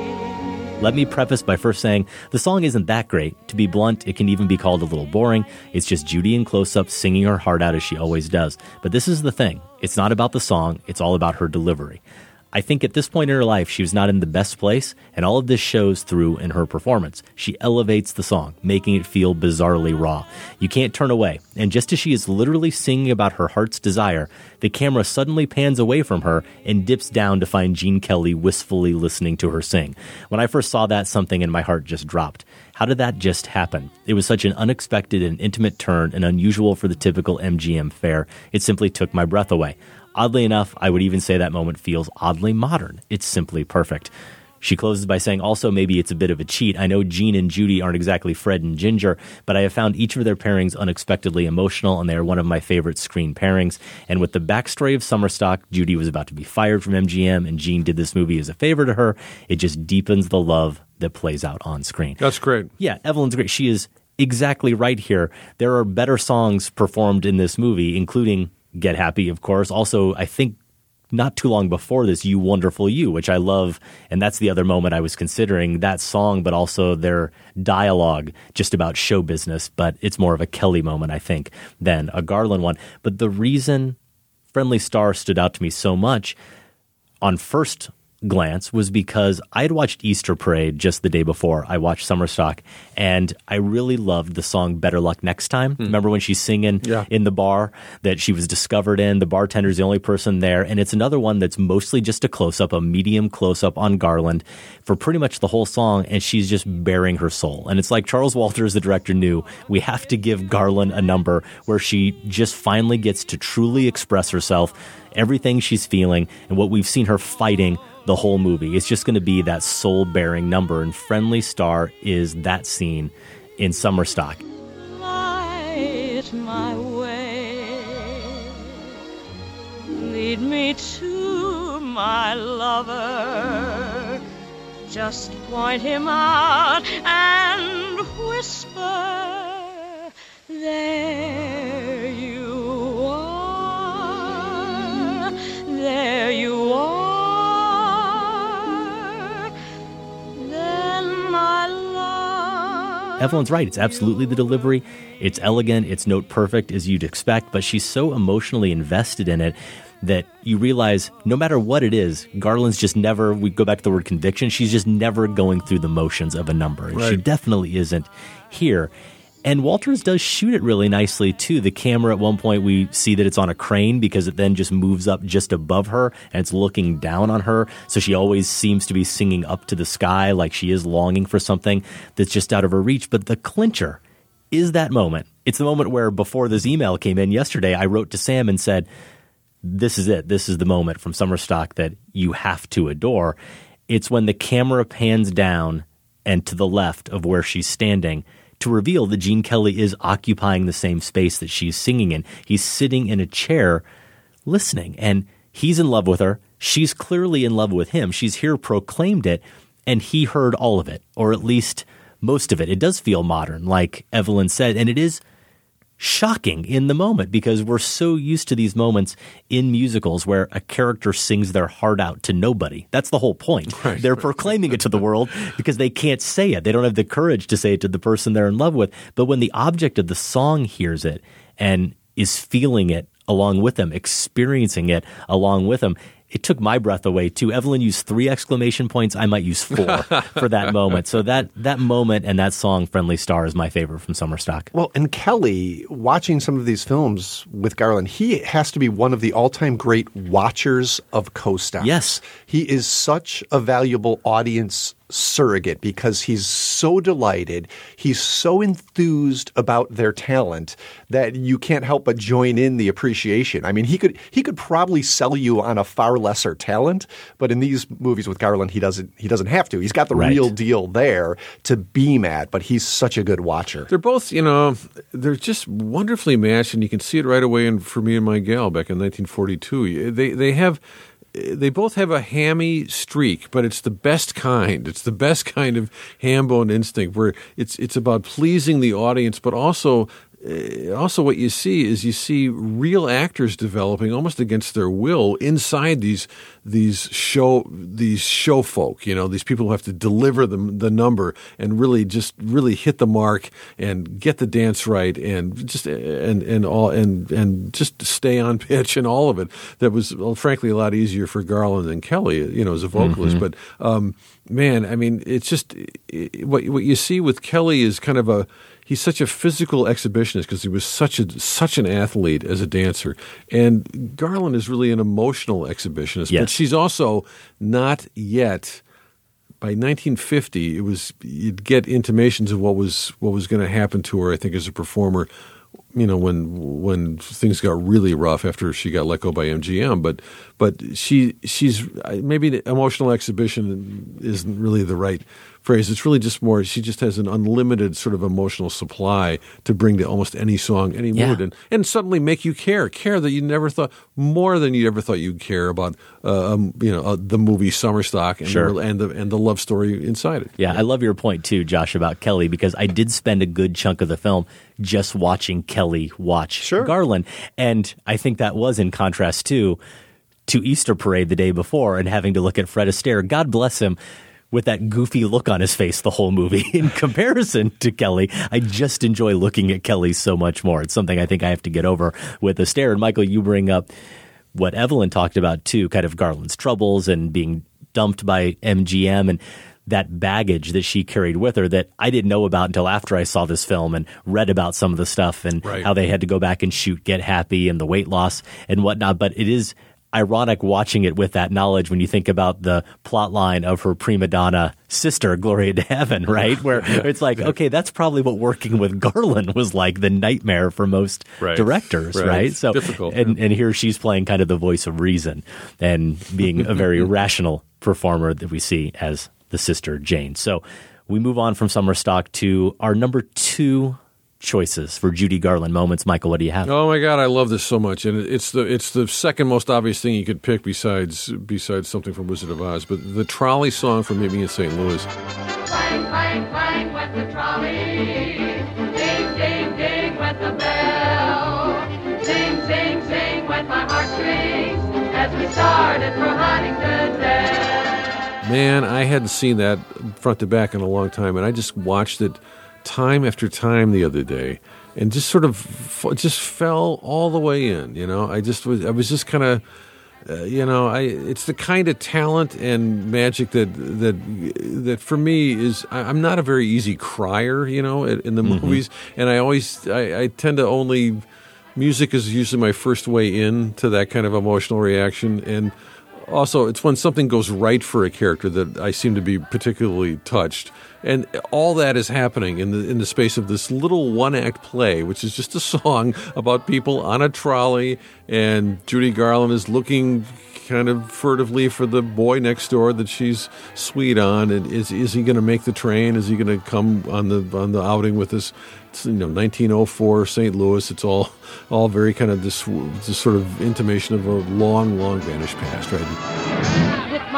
Let me preface by first saying the song isn't that great. To be blunt, it can even be called a little boring. It's just Judy in close-up singing her heart out as she always does. But this is the thing. It's not about the song. It's all about her delivery. I think at this point in her life, she was not in the best place, and all of this shows through in her performance. She elevates the song, making it feel bizarrely raw. You can't turn away, and just as she is literally singing about her heart's desire, the camera suddenly pans away from her and dips down to find Gene Kelly wistfully listening to her sing. When I first saw that, something in my heart just dropped. How did that just happen? It was such an unexpected and intimate turn and unusual for the typical M G M fare. It simply took my breath away. Oddly enough, I would even say that moment feels oddly modern. It's simply perfect. She closes by saying, also, maybe it's a bit of a cheat. I know Gene and Judy aren't exactly Fred and Ginger, but I have found each of their pairings unexpectedly emotional, and they are one of my favorite screen pairings. And with the backstory of Summer Stock, Judy was about to be fired from M G M, and Gene did this movie as a favor to her. It just deepens the love that plays out on screen. That's great. Yeah, Evelyn's great. She is exactly right here. There are better songs performed in this movie, including Get Happy, of course. Also, I think not too long before this, You Wonderful You, which I love. And that's the other moment I was considering, that song, but also their dialogue just about show business. But it's more of a Kelly moment, I think, than a Garland one. But the reason Friendly Star stood out to me so much on first glance was because I had watched Easter Parade just the day before I watched Summer Stock, and I really loved the song Better Luck Next Time. Mm. Remember when she's singing yeah. in the bar that she was discovered in? The bartender's the only person there, and it's another one that's mostly just a close-up, a medium close-up on Garland for pretty much the whole song, and she's just bearing her soul. And it's like Charles Walters, the director, knew we have to give Garland a number where she just finally gets to truly express herself, everything she's feeling, and what we've seen her fighting the whole movie. It's just going to be that soul-bearing number, and Friendly Star is that scene in Summer Stock. Light my way, lead me to my lover, just point him out and whisper, there you are, there you are. Evelyn's right. It's absolutely the delivery. It's elegant. It's note perfect, as you'd expect, but she's so emotionally invested in it that you realize no matter what it is, Garland's just never, we go back to the word conviction, she's just never going through the motions of a number. And right. She definitely isn't here. And Walters does shoot it really nicely, too. The camera, at one point, we see that it's on a crane because it then just moves up just above her, and it's looking down on her. So she always seems to be singing up to the sky like she is longing for something that's just out of her reach. But the clincher is that moment. It's the moment where, before this email came in yesterday, I wrote to Sam and said, this is it. This is the moment from Summer Stock that you have to adore. It's when the camera pans down and to the left of where she's standing to reveal that Gene Kelly is occupying the same space that she's singing in. He's sitting in a chair listening, and he's in love with her. She's clearly in love with him. She's here proclaimed it, and he heard all of it, or at least most of it. It does feel modern, like Evelyn said, and it is shocking in the moment because we're so used to these moments in musicals where a character sings their heart out to nobody. That's the whole point. Right. They're proclaiming it to the world because they can't say it. They don't have the courage to say it to the person they're in love with. But when the object of the song hears it and is feeling it along with them, experiencing it along with them, it took my breath away, too. Evelyn used three exclamation points. I might use four for that moment. So that that moment and that song, Friendly Star, is my favorite from Summer Stock. Well, and Kelly, watching some of these films with Garland, he has to be one of the all-time great watchers of co-stars. Yes. He is such a valuable audience surrogate because he's so delighted, he's so enthused about their talent that you can't help but join in the appreciation. I mean, he could he could probably sell you on a far lesser talent, but in these movies with Garland, he doesn't he doesn't have to. He's got the right. real deal there to beam at, but he's such a good watcher. They're both, you know, they're just wonderfully matched, and you can see it right away in For Me and My Gal back in nineteen forty-two. They they have They both have a hammy streak, but it's the best kind. It's the best kind of ham-bone instinct where it's it's about pleasing the audience, but also uh, also what you see is you see real actors developing almost against their will inside these these show these show folk. You know, these people who have to deliver the the number and really just really hit the mark and get the dance right and just and and all and and just stay on pitch and all of it. That was well, frankly a lot easier for Garland than Kelly, you know, as a vocalist. Mm-hmm. But um, man, I mean, it's just it, what what you see with Kelly is kind of a he's such a physical exhibitionist because he was such a such an athlete as a dancer, and Garland is really an emotional exhibitionist. Yes. But she's also not yet. By nineteen fifty, it was you'd get intimations of what was what was going to happen to her. I think as a performer, you know, when when things got really rough after she got let go by M G M. But but she she's maybe the emotional exhibition isn't really the right phrase. It's really just more she just has an unlimited sort of emotional supply to bring to almost any song, any Yeah. mood, and, and suddenly make you care, care that you never thought, more than you ever thought you'd care about, uh, um, you know, uh, the movie Summer Stock and, Sure. the, and the and the love story inside it. Yeah, I love your point too, Josh, about Kelly, because I did spend a good chunk of the film just watching Kelly watch Sure. Garland. And I think that was in contrast too to Easter Parade the day before and having to look at Fred Astaire, God bless him, with that goofy look on his face the whole movie. In comparison to Kelly, I just enjoy looking at Kelly so much more. It's something I think I have to get over with Astaire. And Michael, you bring up what Evelyn talked about too, kind of Garland's troubles and being dumped by M G M and that baggage that she carried with her that I didn't know about until after I saw this film and read about some of the stuff and Right. how they had to go back and shoot Get Happy and the weight loss and whatnot. But it is ironic watching it with that knowledge when you think about the plot line of her prima donna sister, Gloria de Heaven, right? Where it's like, okay, that's probably what working with Garland was like, the nightmare for most Right. directors, Right. right? So, Difficult, and, yeah. and here she's playing kind of the voice of reason and being a very rational performer that we see as the sister Jane. So we move on from Summer Stock to our number two choices for Judy Garland moments. Michael, what do you have? Oh my God, I love this so much, and it's the it's the second most obvious thing you could pick besides besides something from Wizard of Oz. But the trolley song from Meet Me in Saint Louis. Clang, clang, clang went the trolley. Ding, ding, ding went the bell. Sing, sing, sing went my heartstrings as we started for Huntington Dell. Man, I hadn't seen that front to back in a long time, and I just watched it time after time the other day, and just sort of f- just fell all the way in. You know, I just was I was just kind of. Uh, you know, I it's the kind of talent and magic that that that for me is I, I'm not a very easy crier, you know, in, in the Mm-hmm. movies, and I always I, I tend to only music is usually my first way in to that kind of emotional reaction, and also it's when something goes right for a character that I seem to be particularly touched. And all that is happening in the in the space of this little one-act play, which is just a song about people on a trolley, and Judy Garland is looking kind of furtively for the boy next door that she's sweet on. And is is he going to make the train? Is he going to come on the on the outing with us? It's, you know, nineteen oh four Saint Louis. It's all all very kind of this this sort of intimation of a long, long vanished past, right? With my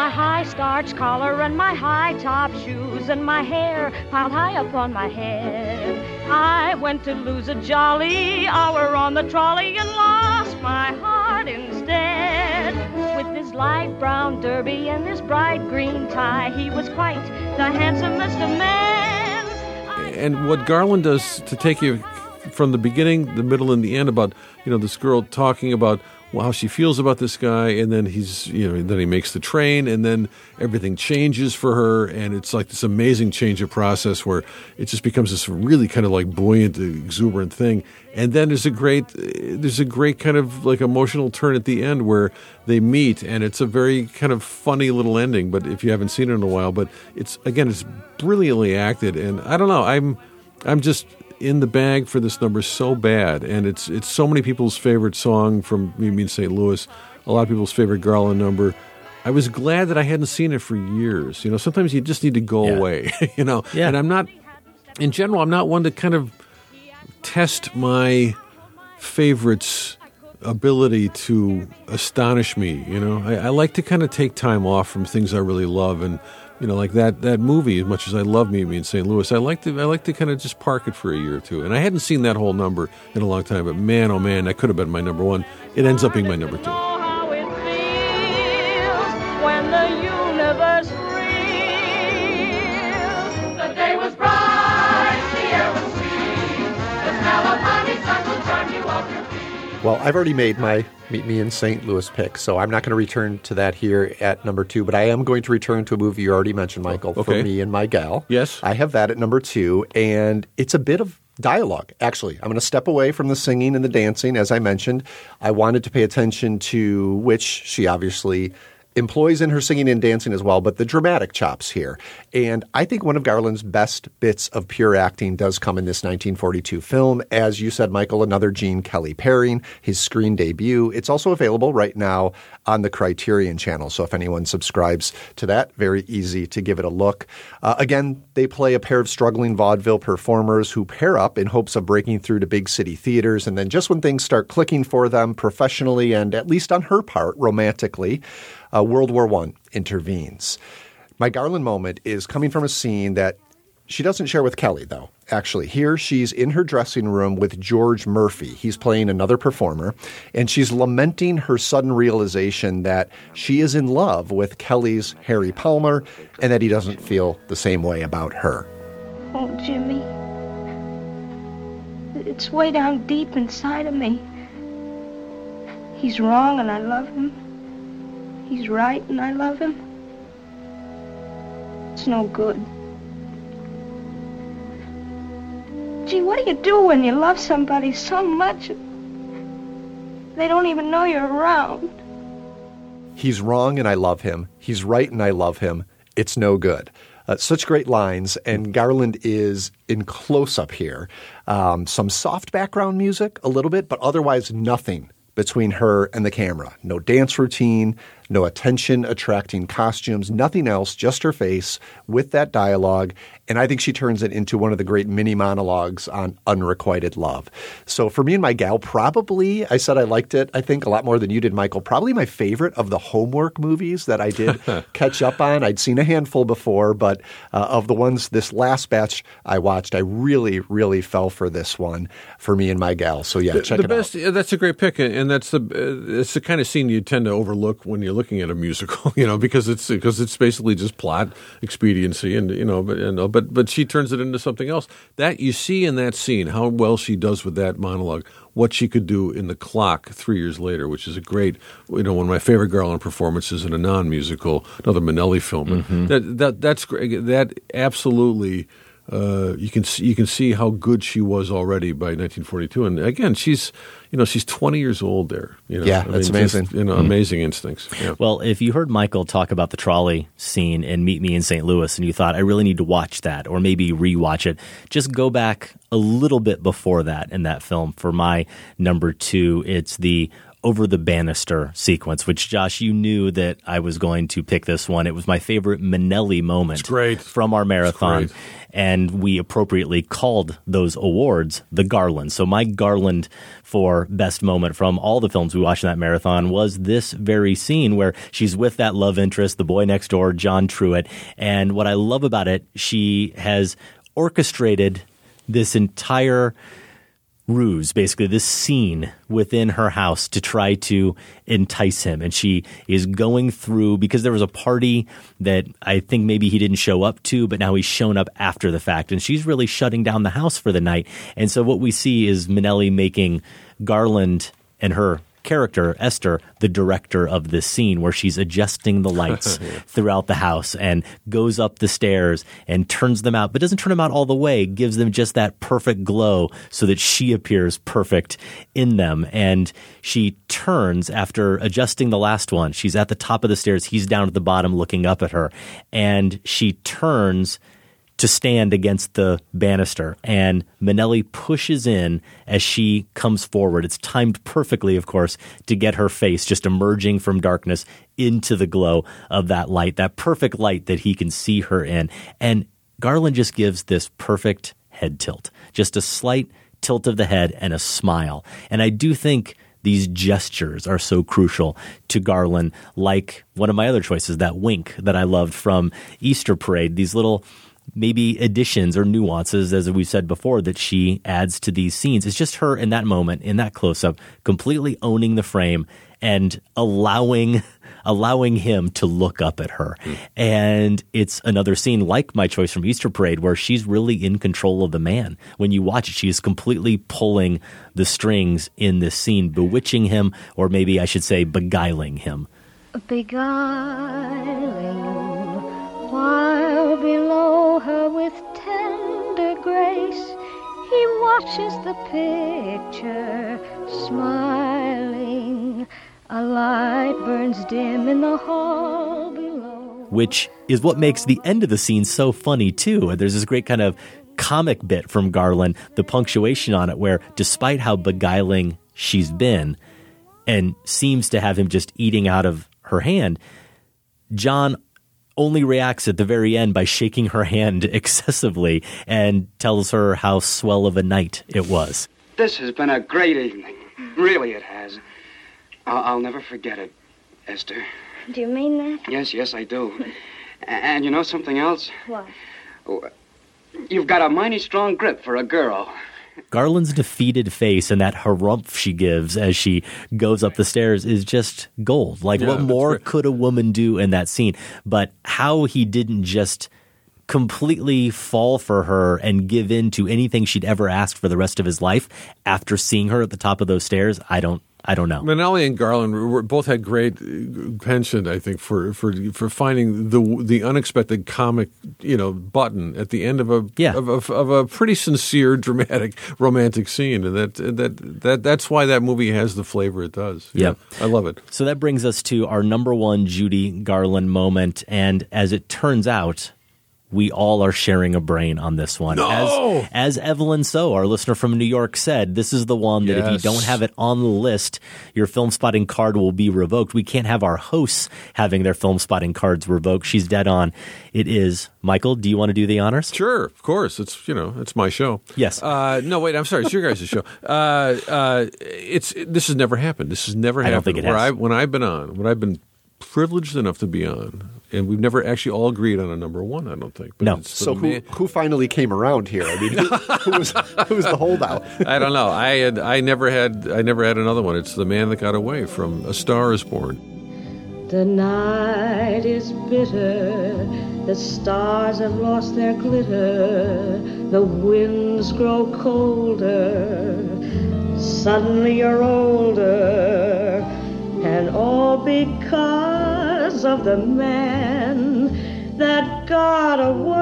my high starch collar and my high top shoes and my hair piled high up on my head. I went to lose a jolly hour on the trolley and lost my heart instead. With his light brown derby and his bright green tie, he was quite the handsomest of men. And what Garland does to take you from the beginning, the middle, and the end about, you know, this girl talking about how she feels about this guy, and then he's, you know, then he makes the train, and then everything changes for her, and it's like this amazing change of process where it just becomes this really kind of like buoyant, exuberant thing. And then there's a great, there's a great kind of like emotional turn at the end where they meet, and it's a very kind of funny little ending. But if you haven't seen it in a while, but it's again, it's brilliantly acted, and I don't know, I'm, I'm just in the bag for this number so bad, and it's it's so many people's favorite song from Me, Me in Saint Louis, a lot of people's favorite Garland number. I was glad that I hadn't seen it for years. You know, sometimes you just need to go Yeah. away, you know, Yeah. and I'm not, in general, I'm not one to kind of test my favorites' ability to astonish me, you know. I, I like to kind of take time off from things I really love, and you know, like that that movie. As much as I love Meet Me in Saint Louis, I like to I like to kind of just park it for a year or two. And I hadn't seen that whole number in a long time, but man, oh man, that could have been my number one. It ends up being my number two. How it feels when the universe reels. The day was bright, the air was sweet. The smell of honeysuckle charmed you off your feet. Well, I've already made my Meet Me in Saint Louis pick, so I'm not going to return to that here at number two, but I am going to return to a movie you already mentioned, Michael, Okay. For Me and My Gal. Yes. I have that at number two, and it's a bit of dialogue, actually. I'm going to step away from the singing and the dancing, as I mentioned. I wanted to pay attention to which she obviously employs in her singing and dancing as well, but the dramatic chops here. And I think one of Garland's best bits of pure acting does come in this nineteen forty-two film. As you said, Michael, another Gene Kelly pairing, his screen debut. It's also available right now on the Criterion channel. So if anyone subscribes to that, very easy to give it a look. Uh, again, they play a pair of struggling vaudeville performers who pair up in hopes of breaking through to big city theaters. And then just when things start clicking for them professionally and at least on her part romantically, Uh, World War One intervenes. My Garland moment is coming from a scene that she doesn't share with Kelly, though. Actually, here she's in her dressing room with George Murphy. He's playing another performer, and she's lamenting her sudden realization that she is in love with Kelly's Harry Palmer and that he doesn't feel the same way about her. Oh, Jimmy. It's way down deep inside of me. He's wrong and I love him. He's right and I love him. It's no good. Gee, what do you do when you love somebody so much they don't even know you're around? He's wrong and I love him. He's right and I love him. It's no good. Uh, such great lines, and Garland is in close-up here. Um, some soft background music, a little bit, but otherwise nothing between her and the camera. No dance routine, no attention-attracting costumes, nothing else, just her face with that dialogue. And I think she turns it into one of the great mini monologues on unrequited love. So for Me and My Gal, probably, I said I liked it, I think, a lot more than you did, Michael. Probably my favorite of the homework movies that I did catch up on. I'd seen a handful before, but uh, of the ones this last batch I watched, I really, really fell for this one, For Me and My Gal. So yeah, the, check the it best, out. yeah, that's a great pick, and that's the uh, it's the kind of scene you tend to overlook when you're looking at a musical, you know, because it's because it's basically just plot expediency, and you know, but you know, but but she turns it into something else. That you see in that scene how well she does with that monologue, what she could do in The Clock three years later, which is a great, you know, one of my favorite Garland performances in a non-musical, another Minnelli film. Mm-hmm. That that that's great. That absolutely. Uh, you can see, you can see how good she was already by nineteen forty-two, and again, she's you know she's twenty years old there. You know? Yeah, I that's mean, just, amazing. you know, Mm. amazing instincts. Yeah. Well, if you heard Michael talk about the trolley scene in Meet Me in Saint Louis and you thought, I really need to watch that or maybe rewatch it, just go back a little bit before that in that film for my number two. It's the over the banister sequence, which, Josh, you knew that I was going to pick this one. It was my favorite Minnelli moment It's great. from our marathon. It's great. And we appropriately called those awards the Garland. So my Garland for best moment from all the films we watched in that marathon was this very scene where she's with that love interest, the boy next door, John Truitt. And what I love about it, she has orchestrated this entire ruse, basically this scene within her house to try to entice him. And she is going through, because there was a party that I think maybe he didn't show up to, but now he's shown up after the fact. And she's really shutting down the house for the night. And so what we see is Minnelli making Garland and her character, Esther, the director of this scene where she's adjusting the lights throughout the house and goes up the stairs and turns them out, but doesn't turn them out all the way, gives them just that perfect glow so that she appears perfect in them. And she turns after adjusting the last one. She's at the top of the stairs. He's down at the bottom looking up at her. And she turns to stand against the banister, and Minnelli pushes in as she comes forward. It's timed perfectly, of course, to get her face just emerging from darkness into the glow of that light, that perfect light that he can see her in. And Garland just gives this perfect head tilt, just a slight tilt of the head and a smile. And I do think these gestures are so crucial to Garland, like one of my other choices, that wink that I loved from Easter Parade, these little maybe additions or nuances, as we said before, that she adds to these scenes. It's just her in that moment, in that close-up, completely owning the frame and allowing allowing him to look up at her. Mm. And it's another scene like my choice from Easter Parade where she's really in control of the man. When you watch it, she is completely pulling the strings in this scene, bewitching him, or maybe I should say beguiling him. Beguiling while below her with tender grace, he watches the picture, smiling. A light burns dim in the hall below. Which is what makes the end of the scene so funny, too. There's this great kind of comic bit from Garland, the punctuation on it, where despite how beguiling she's been and seems to have him just eating out of her hand, John only reacts at the very end by shaking her hand excessively and tells her how swell of a night it was. This has been a great evening. Really it has. I'll, I'll never forget it, Esther. Do you mean that? Yes, yes, I do. And you know something else? What? Oh, you've got a mighty strong grip for a girl. Garland's defeated face and that harumph she gives as she goes up the stairs is just gold. Like, yeah, what more right. could a woman do in that scene? But how he didn't just completely fall for her and give in to anything she'd ever asked for the rest of his life after seeing her at the top of those stairs, I don't I don't know. Minnelli and Garland were, both had great penchant, I think, for for for finding the the unexpected comic, you know, button at the end of a yeah. of, a, of a pretty sincere, dramatic, romantic scene, and that that that that's why that movie has the flavor it does. Yeah, I love it. So that brings us to our number one Judy Garland moment, and as it turns out, we all are sharing a brain on this one. No! As, as Evelyn So, our listener from New York, said, this is the one that yes. if you don't have it on the list, your film spotting card will be revoked. We can't have our hosts having their film spotting cards revoked. She's dead on. It is. Michael, do you want to do the honors? Sure, of course. It's, you know, it's my show. Yes. Uh, no, wait, I'm sorry. It's your guys' show. Uh, uh, it's This has never happened. This has never happened. I don't think it Where has. I, when I've been on, when I've been privileged enough to be on, and we've never actually all agreed on a number one, I don't think. But no. It's so who, man- who finally came around here? I mean, who, who was who was the holdout? I don't know. I had I never had I never had another one. It's The Man That Got Away from A Star Is Born. The night is bitter, the stars have lost their glitter, the winds grow colder, suddenly you're older, and all because of the man that got away.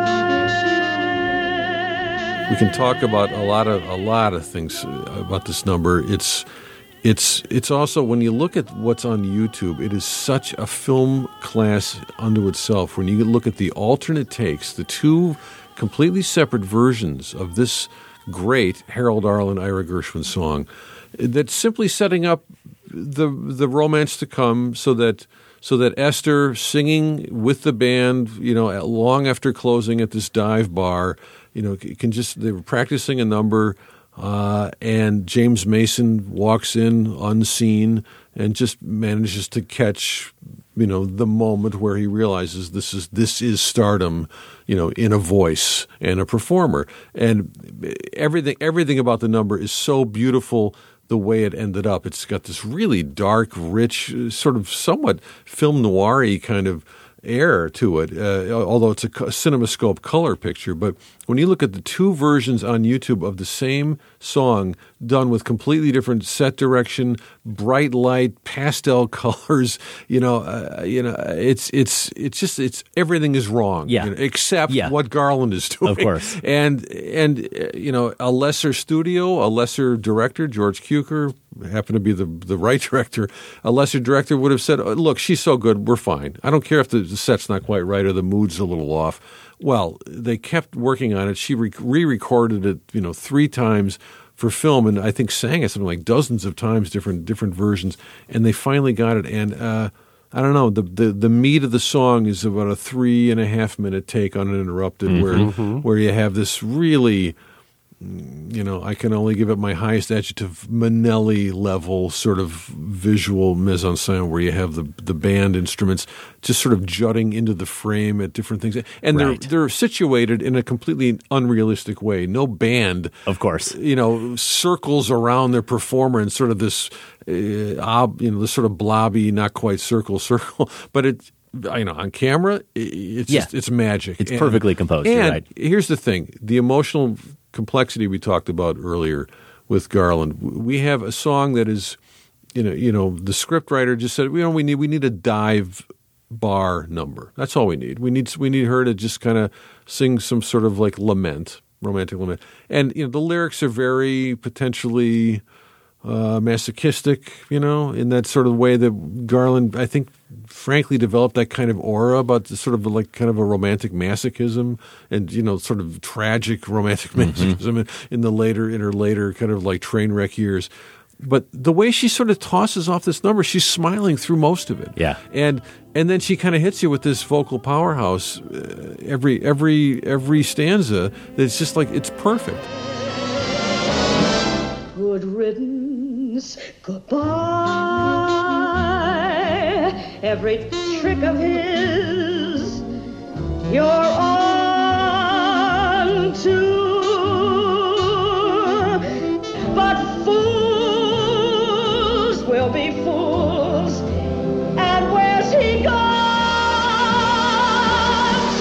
We can talk about a lot of a lot of things about this number. It's it's it's also, when you look at what's on YouTube, it is such a film class unto itself. When you look at the alternate takes, the two completely separate versions of this great Harold Arlen, Ira Gershwin song, that's simply setting up the the romance to come, so that so that Esther singing with the band, you know, long after closing at this dive bar, you know, can just they were practicing a number, uh, and James Mason walks in unseen and just manages to catch, you know, the moment where he realizes this is this is stardom, you know, in a voice and a performer, and everything everything about the number is so beautiful. The way it ended up, it's got this really dark, rich, sort of somewhat film noir-y kind of air to it, uh, although it's a CinemaScope color picture. But when you look at the two versions on YouTube of the same song done with completely different set direction, bright light, pastel colors, you know, uh, you know, it's it's it's just it's everything is wrong, yeah. you know, except yeah. what Garland is doing, of course. And and uh, you know, a lesser studio, a lesser director, George Cukor happened to be the the right director. A lesser director would have said, oh, "Look, she's so good, we're fine. I don't care if the, the set's not quite right or the mood's a little off." Well, they kept working on it. She re- re-recorded it, you know, three times for film, and I think sang it something like dozens of times, different different versions. And they finally got it. And uh, I don't know, the, the the meat of the song is about a three and a half minute take uninterrupted, mm-hmm. where Mm-hmm. where you have this really, you know, I can only give it my highest adjective, Manelli level sort of visual mise en scène, where you have the the band instruments just sort of jutting into the frame at different things, and right. they're they're situated in a completely unrealistic way. No band, of course, you know, circles around their performer in sort of this, uh, ob, you know, this sort of blobby, not quite circle circle, but it. You know, on camera, it's yeah. just, it's magic. It's and, perfectly composed. And you're right. Here's the thing: the emotional complexity we talked about earlier with Garland. We have a song that is, you know, you know, the script writer just said, you know, we need we need a dive bar number. That's all we need. We need we need her to just kind of sing some sort of like lament, romantic lament, and you know, the lyrics are very potentially uh, masochistic, you know, in that sort of way that Garland, I think, frankly developed that kind of aura about the sort of like kind of a romantic masochism and, you know, sort of tragic romantic masochism mm-hmm. in, in the later, in her later kind of like train wreck years. But the way she sort of tosses off this number, she's smiling through most of it. Yeah. And and then she kind of hits you with this vocal powerhouse uh, every every every stanza that's just like, it's perfect. Good riddance, goodbye. Every trick of his, you're on to. But fools will be fools, and where's he gone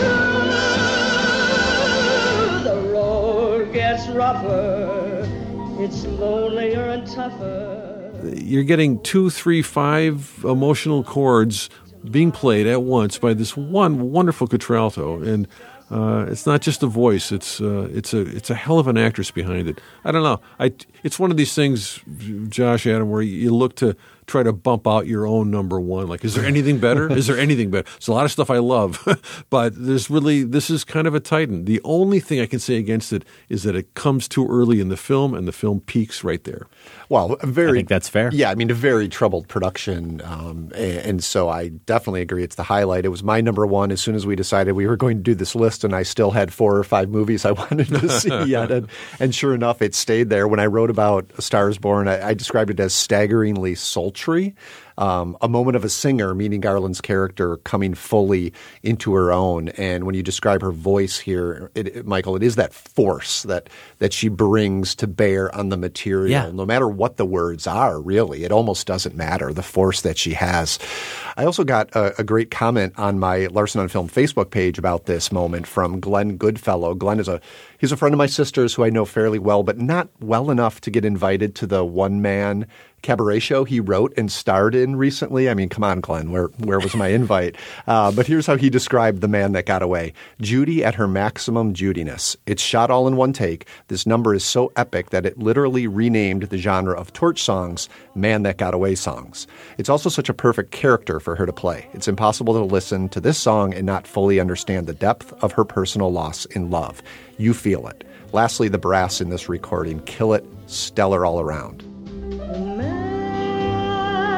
to? The road gets rougher, it's lonelier and tougher. You're getting two, three, five emotional chords being played at once by this one wonderful contralto, and uh, it's not just a voice; it's uh, it's a it's a hell of an actress behind it. I don't know. I it's one of these things, Josh, Adam, where you look to try to bump out your own number one. Like, is there anything better? Is there anything better? There's a lot of stuff I love, but there's really, this is kind of a titan. The only thing I can say against it is that it comes too early in the film, and the film peaks right there. Well, a very, I think that's fair. Yeah, I mean, a very troubled production, um, and, and so I definitely agree it's the highlight. It was my number one as soon as we decided we were going to do this list, and I still had four or five movies I wanted to see yet, and, and sure enough, it stayed there. When I wrote about A Star is Born, I, I described it as staggeringly sultry. Um, a moment of a singer, meaning Garland's character coming fully into her own. And when you describe her voice here, it, it, Michael, it is that force that that she brings to bear on the material. Yeah. No matter what the words are, really, it almost doesn't matter, the force that she has. I also got a, a great comment on my Larson on Film Facebook page about this moment from Glenn Goodfellow. Glenn is a he's a friend of my sister's who I know fairly well, but not well enough to get invited to the one-man cabaret show he wrote and starred in recently. I mean, come on, Glenn, where where was my invite? Uh, but here's how he described The Man That Got Away. Judy at her maximum Judiness. It's shot all in one take. This number is so epic that it literally renamed the genre of torch songs Man That Got Away songs. It's also such a perfect character for her to play. It's impossible to listen to this song and not fully understand the depth of her personal loss in love. You feel it. Lastly, the brass in this recording kill it, stellar all around. The man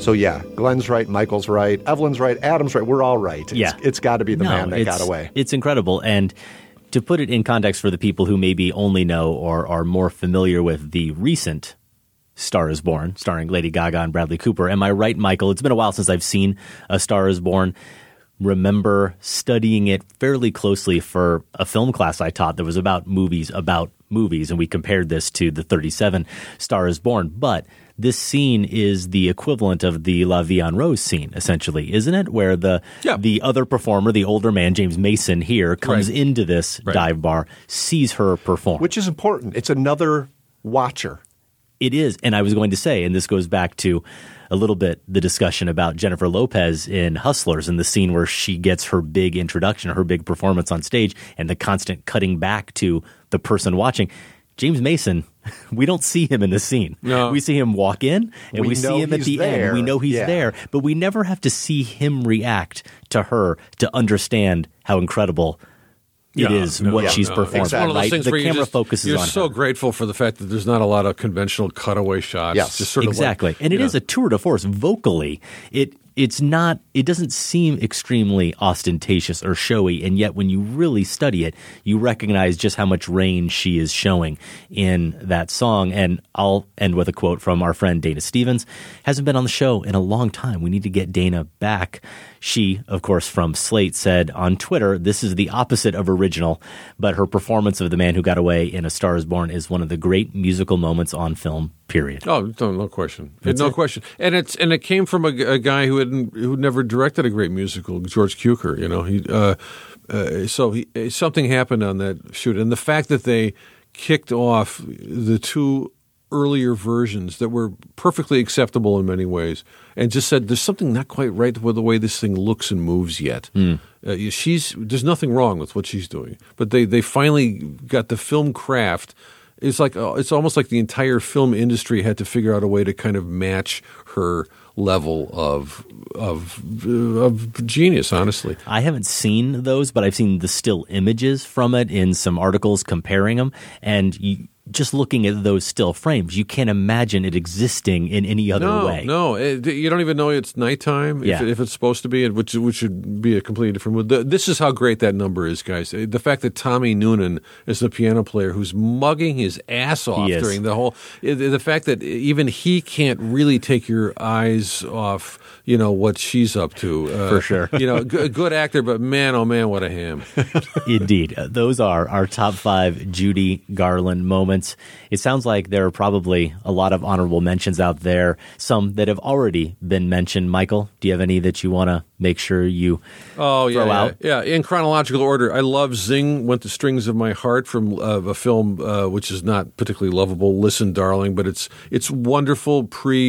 So yeah, Glenn's right, Michael's right, Evelyn's right, Adam's right. We're all right. It's, Yeah. it's got to be the No, man that it's- got away. It's incredible. And to put it in context for the people who maybe only know or are more familiar with the recent Star is Born, starring Lady Gaga and Bradley Cooper. Am I right, Michael? It's been a while since I've seen A Star is Born. Remember studying it fairly closely for a film class I taught that was about movies about movies, and we compared this to the thirty-seven Star is Born. But this scene is the equivalent of the La Vie en Rose scene, essentially, isn't it? Where the yeah. the other performer, the older man, James Mason here, comes Right. into this Right. dive bar, sees her perform. Which is important. It's another watcher. It is. And I was going to say, and this goes back to a little bit the discussion about Jennifer Lopez in Hustlers and the scene where she gets her big introduction, her big performance on stage, and the constant cutting back to the person watching. James Mason, we don't see him in the scene. No. We see him walk in, and we, We see know him at he's the there. end. We know he's Yeah. there, but we never have to see him react to her to understand how incredible it Yeah, is no, what no, she's no. performing. It's one of those Right? things The where you camera just- focuses You're on so her. grateful for the fact that there's not a lot of conventional cutaway shots. Yes, just sort of exactly. Like, and it you is know. a tour de force vocally. It it's not. It doesn't seem extremely ostentatious or showy, and yet when you really study it, you recognize just how much range she is showing in that song. And I'll end with a quote from our friend Dana Stevens. Hasn't been on the show in a long time. We need to get Dana back. She, of course, from Slate, said on Twitter, this is the opposite of original, but her performance of The Man Who Got Away in A Star is Born is one of the great musical moments on film, period. Oh, no, no question. That's no it. question. And it's and it came from a, a guy who hadn't who never directed a great musical, George Cukor. You know, he uh, uh, so he, something happened on that shoot, and the fact that they kicked off the two earlier versions that were perfectly acceptable in many ways, and just said there's something not quite right with the way this thing looks and moves yet. Mm. Uh, she's there's nothing wrong with what she's doing, but they they finally got the film craft. It's like uh, it's almost like the entire film industry had to figure out a way to kind of match her level of of uh, of genius. Honestly, I haven't seen those, but I've seen the still images from it in some articles comparing them, and you, just looking at those still frames, you can't imagine it existing in any other no, way. No, it, you don't even know it's nighttime Yeah. if, if it's supposed to be, which which should be a completely different movie. This is how great that number is, guys. The fact that Tommy Noonan is the piano player who's mugging his ass off He is. during the whole, the fact that even he can't really take your eyes off, you know, what she's up to. Uh, For sure. You know, a good actor, but man, oh man, what a ham. Indeed. Uh, Those are our top five Judy Garland moments. It sounds like there are probably a lot of honorable mentions out there, some that have already been mentioned. Michael, do you have any that you want to make sure you Oh, yeah, throw yeah, out? yeah. In chronological order, I love Zing Went the Strings of My Heart from uh, a film uh, which is not particularly lovable, Listen, Darling, but it's it's wonderful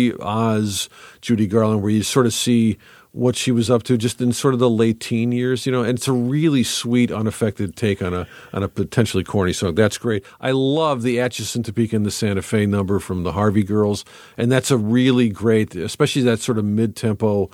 pre-Oz Judy Garland where you sort of see what she was up to just in sort of the late teen years, you know, and it's a really sweet, unaffected take on a on a potentially corny song. That's great. I love the Atchison, Topeka, and the Santa Fe number from the Harvey Girls, and that's a really great, especially that sort of mid-tempo,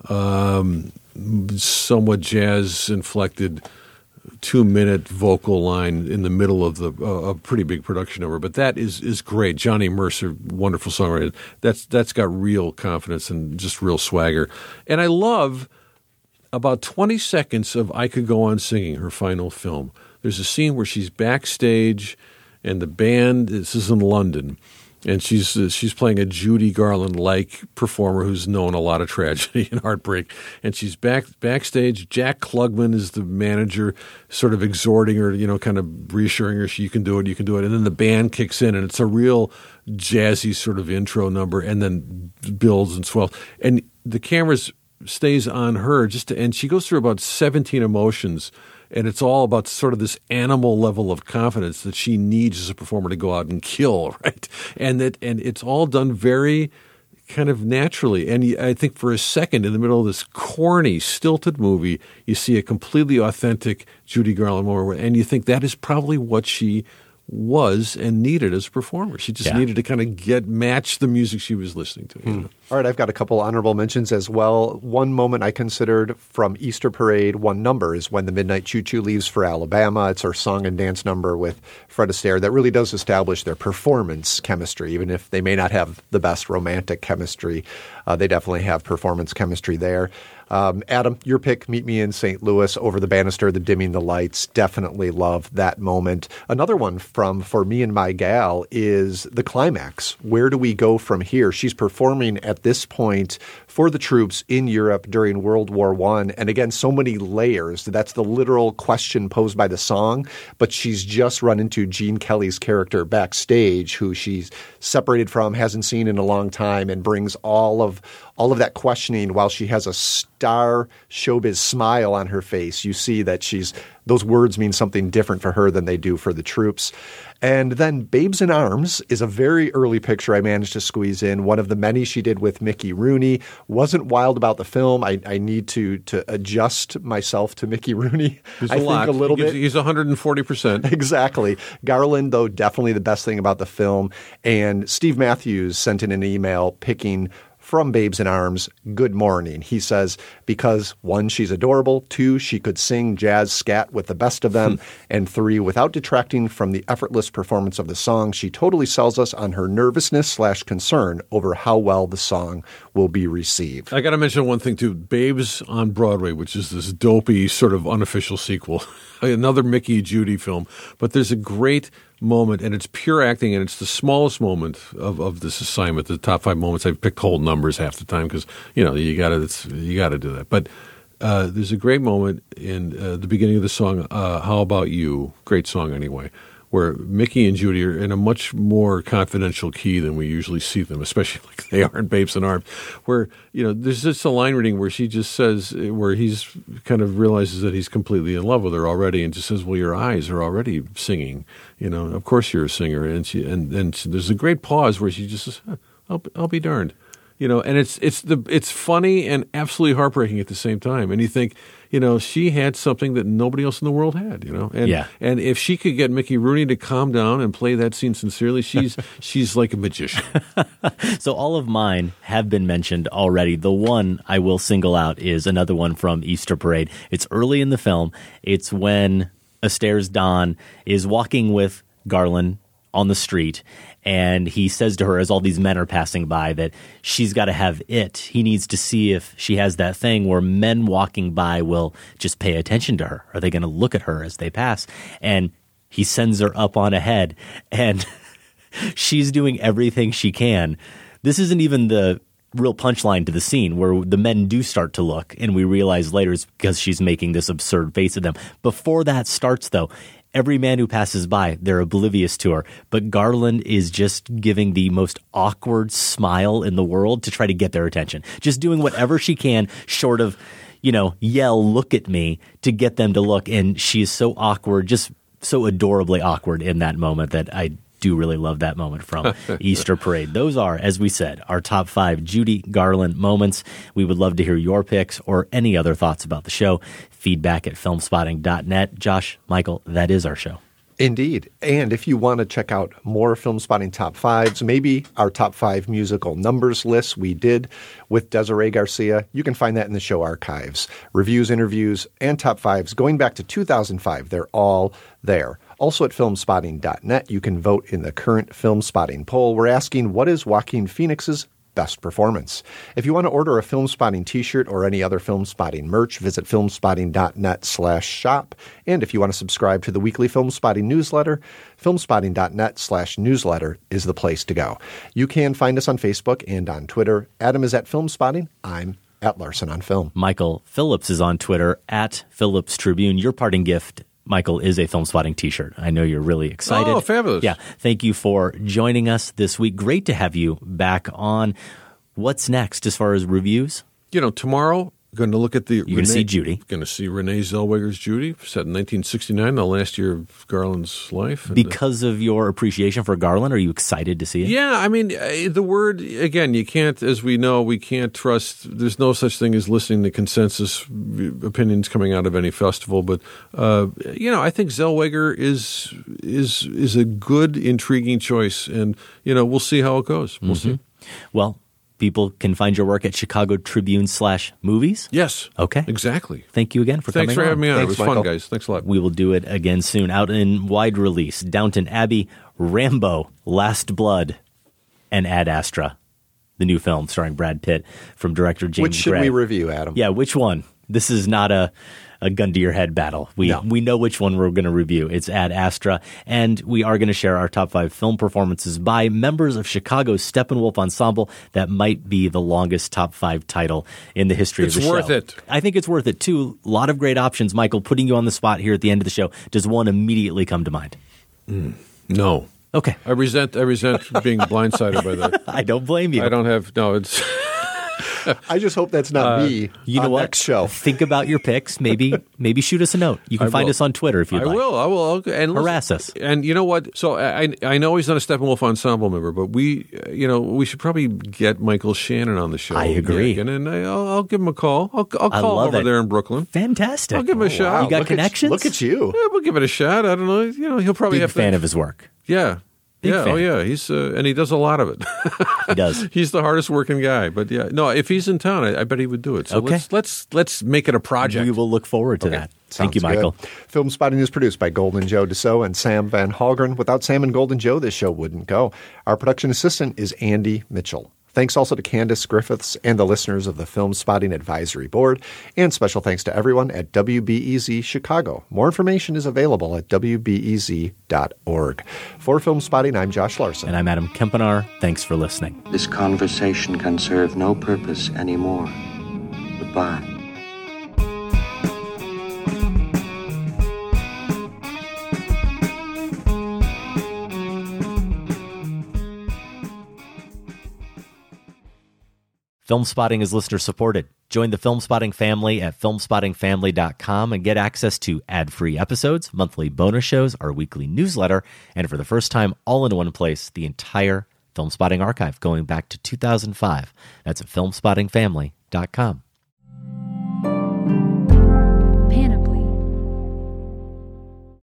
um, somewhat jazz-inflected two-minute vocal line in the middle of the uh, a pretty big production number. But that is is great. Johnny Mercer, wonderful songwriter. That's that's got real confidence and just real swagger. And I love about twenty seconds of I Could Go On Singing, her final film. There's a scene where she's backstage and the band, this is in London, and she's uh, she's playing a Judy Garland-like performer who's known a lot of tragedy and heartbreak. And she's back backstage. Jack Klugman is the manager, sort of exhorting her, you know, kind of reassuring her, you can do it, you can do it. And then the band kicks in, and it's a real jazzy sort of intro number, and then builds and swells. And the camera stays on her, just to, and she goes through about seventeen emotions. And it's all about sort of this animal level of confidence that she needs as a performer to go out and kill, right? And that, and it's all done very kind of naturally. And I think for a second, in the middle of this corny, stilted movie, you see a completely authentic Judy Garland moment, and you think that is probably what she was and needed as a performer. She just Yeah. needed to kind of get match the music she was listening to. You know? All right, I've got a couple honorable mentions as well. One moment I considered from Easter Parade, one number, is when the Midnight Choo Choo leaves for Alabama. It's our song and dance number with Fred Astaire that really does establish their performance chemistry. Even if they may not have the best romantic chemistry, uh, they definitely have performance chemistry there. Um, Adam, your pick, Meet Me in Saint Louis, Over the Banister, the dimming the lights. Definitely love that moment. Another one from For Me and My Gal is the climax. Where do we go from here? She's performing at this point for the troops in Europe during World War One. And again, so many layers. That's the literal question posed by the song. But she's just run into Gene Kelly's character backstage, who she's separated from, hasn't seen in a long time, and brings all of all of that questioning while she has a star showbiz smile on her face. You see that she's those words mean something different for her than they do for the troops. And then Babes in Arms is a very early picture I managed to squeeze in, one of the many she did with Mickey Rooney. Wasn't wild about the film. I, I need to to adjust myself to Mickey Rooney. There's I a think lot. a little he gives, bit. He's one hundred forty percent. Exactly. Garland, though, definitely the best thing about the film. And Steve Matthews sent in an email picking from Babes in Arms, Good Morning. He says, because one, she's adorable, two, she could sing jazz scat with the best of them, and three, without detracting from the effortless performance of the song, she totally sells us on her nervousness slash concern over how well the song will be received. I got to mention one thing, too. Babes on Broadway, which is this dopey sort of unofficial sequel, another Mickey Judy film. But there's a great moment, and it's pure acting, and it's the smallest moment of, of this assignment. The top five moments, I've picked whole numbers half the time because, you know, you got to you got to do that. But uh, there's a great moment in uh, the beginning of the song, uh, How About You? Great song anyway, where Mickey and Judy are in a much more confidential key than we usually see them, especially like they are in Babes in Arms, where, you know, there's just a line reading where she just says, where he's kind of realizes that he's completely in love with her already and just says, well, your eyes are already singing, you know, of course you're a singer. And she, and, and there's a great pause where she just says, I'll, I'll be darned. You know, and it's it's the it's funny and absolutely heartbreaking at the same time. And you think, you know, she had something that nobody else in the world had. You know, and Yeah. and if she could get Mickey Rooney to calm down and play that scene sincerely, she's she's like a magician. So all of mine have been mentioned already. The one I will single out is another one from Easter Parade. It's early in the film. It's when Astaire's Don is walking with Garland on the street, and he says to her, as all these men are passing by, that she's got to have it. He needs to see if she has that thing where men walking by will just pay attention to her. Are they going to look at her as they pass? And he sends her up on ahead, and she's doing everything she can. This isn't even the real punchline to the scene where the men do start to look, and we realize later it's because she's making this absurd face at them. Before that starts, though, every man who passes by, they're oblivious to her. But Garland is just giving the most awkward smile in the world to try to get their attention. Just doing whatever she can, short of, you know, yell, look at me, to get them to look. And she is so awkward, just so adorably awkward in that moment that I do really love that moment from Easter Parade. Those are, as we said, our top five Judy Garland moments. We would love to hear your picks or any other thoughts about the show. Feedback at filmspotting dot net. Josh, Michael, that is our show. Indeed. And if you want to check out more Film Spotting Top Fives, maybe our top five musical numbers lists we did with Desiree Garcia, you can find that in the show archives. Reviews, interviews, and top fives going back to two thousand five. They're all there. Also at filmspotting dot net, you can vote in the current Film Spotting poll. We're asking, what is Joaquin Phoenix's best performance? If you want to order a Film Spotting t-shirt or any other Film Spotting merch, visit filmspotting dot net slash shop. And if you want to subscribe to the weekly Film Spotting newsletter, filmspotting dot net slash newsletter is the place to go. You can find us on Facebook and on Twitter. Adam is at Film Spotting. I'm at Larson on Film. Michael Phillips is on Twitter, at Phillips Tribune. Your parting gift, Michael, is a Film Spotting t-shirt. I know you're really excited. Oh, fabulous. Yeah. Thank you for joining us this week. Great to have you back on. What's next as far as reviews? You know, tomorrow, Going to look at the. You're going to see Judy. Going to see Renee Zellweger's Judy, set in nineteen sixty-nine, the last year of Garland's life. And because of your appreciation for Garland, are you excited to see it? Yeah, I mean, uh, the word, again, you can't, as we know, we can't trust, there's no such thing as listening to consensus opinions coming out of any festival. But, uh, you know, I think Zellweger is is is a good, intriguing choice. And, you know, we'll see how it goes. We'll mm-hmm. see. Well, people can find your work at Chicago Tribune slash movies. Yes. Okay. Exactly. Thank you again for Thanks coming for on. having me on. Thanks, it was Michael. fun, guys. Thanks a lot. We will do it again soon. Out in wide release, Downton Abbey, Rambo, Last Blood, and Ad Astra, the new film starring Brad Pitt from director James Which should Gray. we review, Adam? Yeah, which one? This is not a, a gun to your head battle. We No. we know which one we're going to review. It's Ad Astra, and we are going to share our top five film performances by members of Chicago's Steppenwolf Ensemble. That might be the longest top five title in the history It's of the show. worth it. I think it's worth it, too. A lot of great options. Michael, putting you on the spot here at the end of the show, does one immediately come to mind? Mm, no. Okay. I resent I resent being blindsided by that. I don't blame you. I don't have, no, it's... I just hope that's not Uh, me You know on what? next show. Think about your picks. Maybe maybe shoot us a note. You can I find will. us on Twitter if you'd I like. will. I will. I'll, and listen- Harass us. And you know what? So I I know he's not a Steppenwolf Ensemble member, but we you know we should probably get Michael Shannon on the show. I agree. again, and I, I'll, I'll give him a call. I'll, I'll I call love over it. there in Brooklyn. Fantastic. I'll give him a shot. You got look connections? At, look at you. Yeah, we'll give it a shot. I don't know. You know, he'll probably Big have fan to. of his work. Yeah. Big yeah, fan. oh yeah, he's uh, and he does a lot of it. He does. He's the hardest working guy. But yeah, no, if he's in town, I, I bet he would do it. So Okay. let's let's let's make it a project. We will look forward to that. Thank you, Sounds Michael. good. Film Spotting is produced by Golden Joe Dassault and Sam Van Halgren. Without Sam and Golden Joe, this show wouldn't go. Our production assistant is Andy Mitchell. Thanks also to Candace Griffiths and the listeners of the Film Spotting Advisory Board. And special thanks to everyone at W B E Z Chicago. More information is available at W B E Z dot org. For Film Spotting, I'm Josh Larson. And I'm Adam Kempenar. Thanks for listening. This conversation can serve no purpose anymore. Goodbye. Film Spotting is listener supported. Join the Film Spotting family at film spotting family dot com and get access to ad-free episodes, monthly bonus shows, our weekly newsletter, and for the first time, all in one place, the entire Film Spotting archive going back to two thousand five. That's at film spotting family dot com.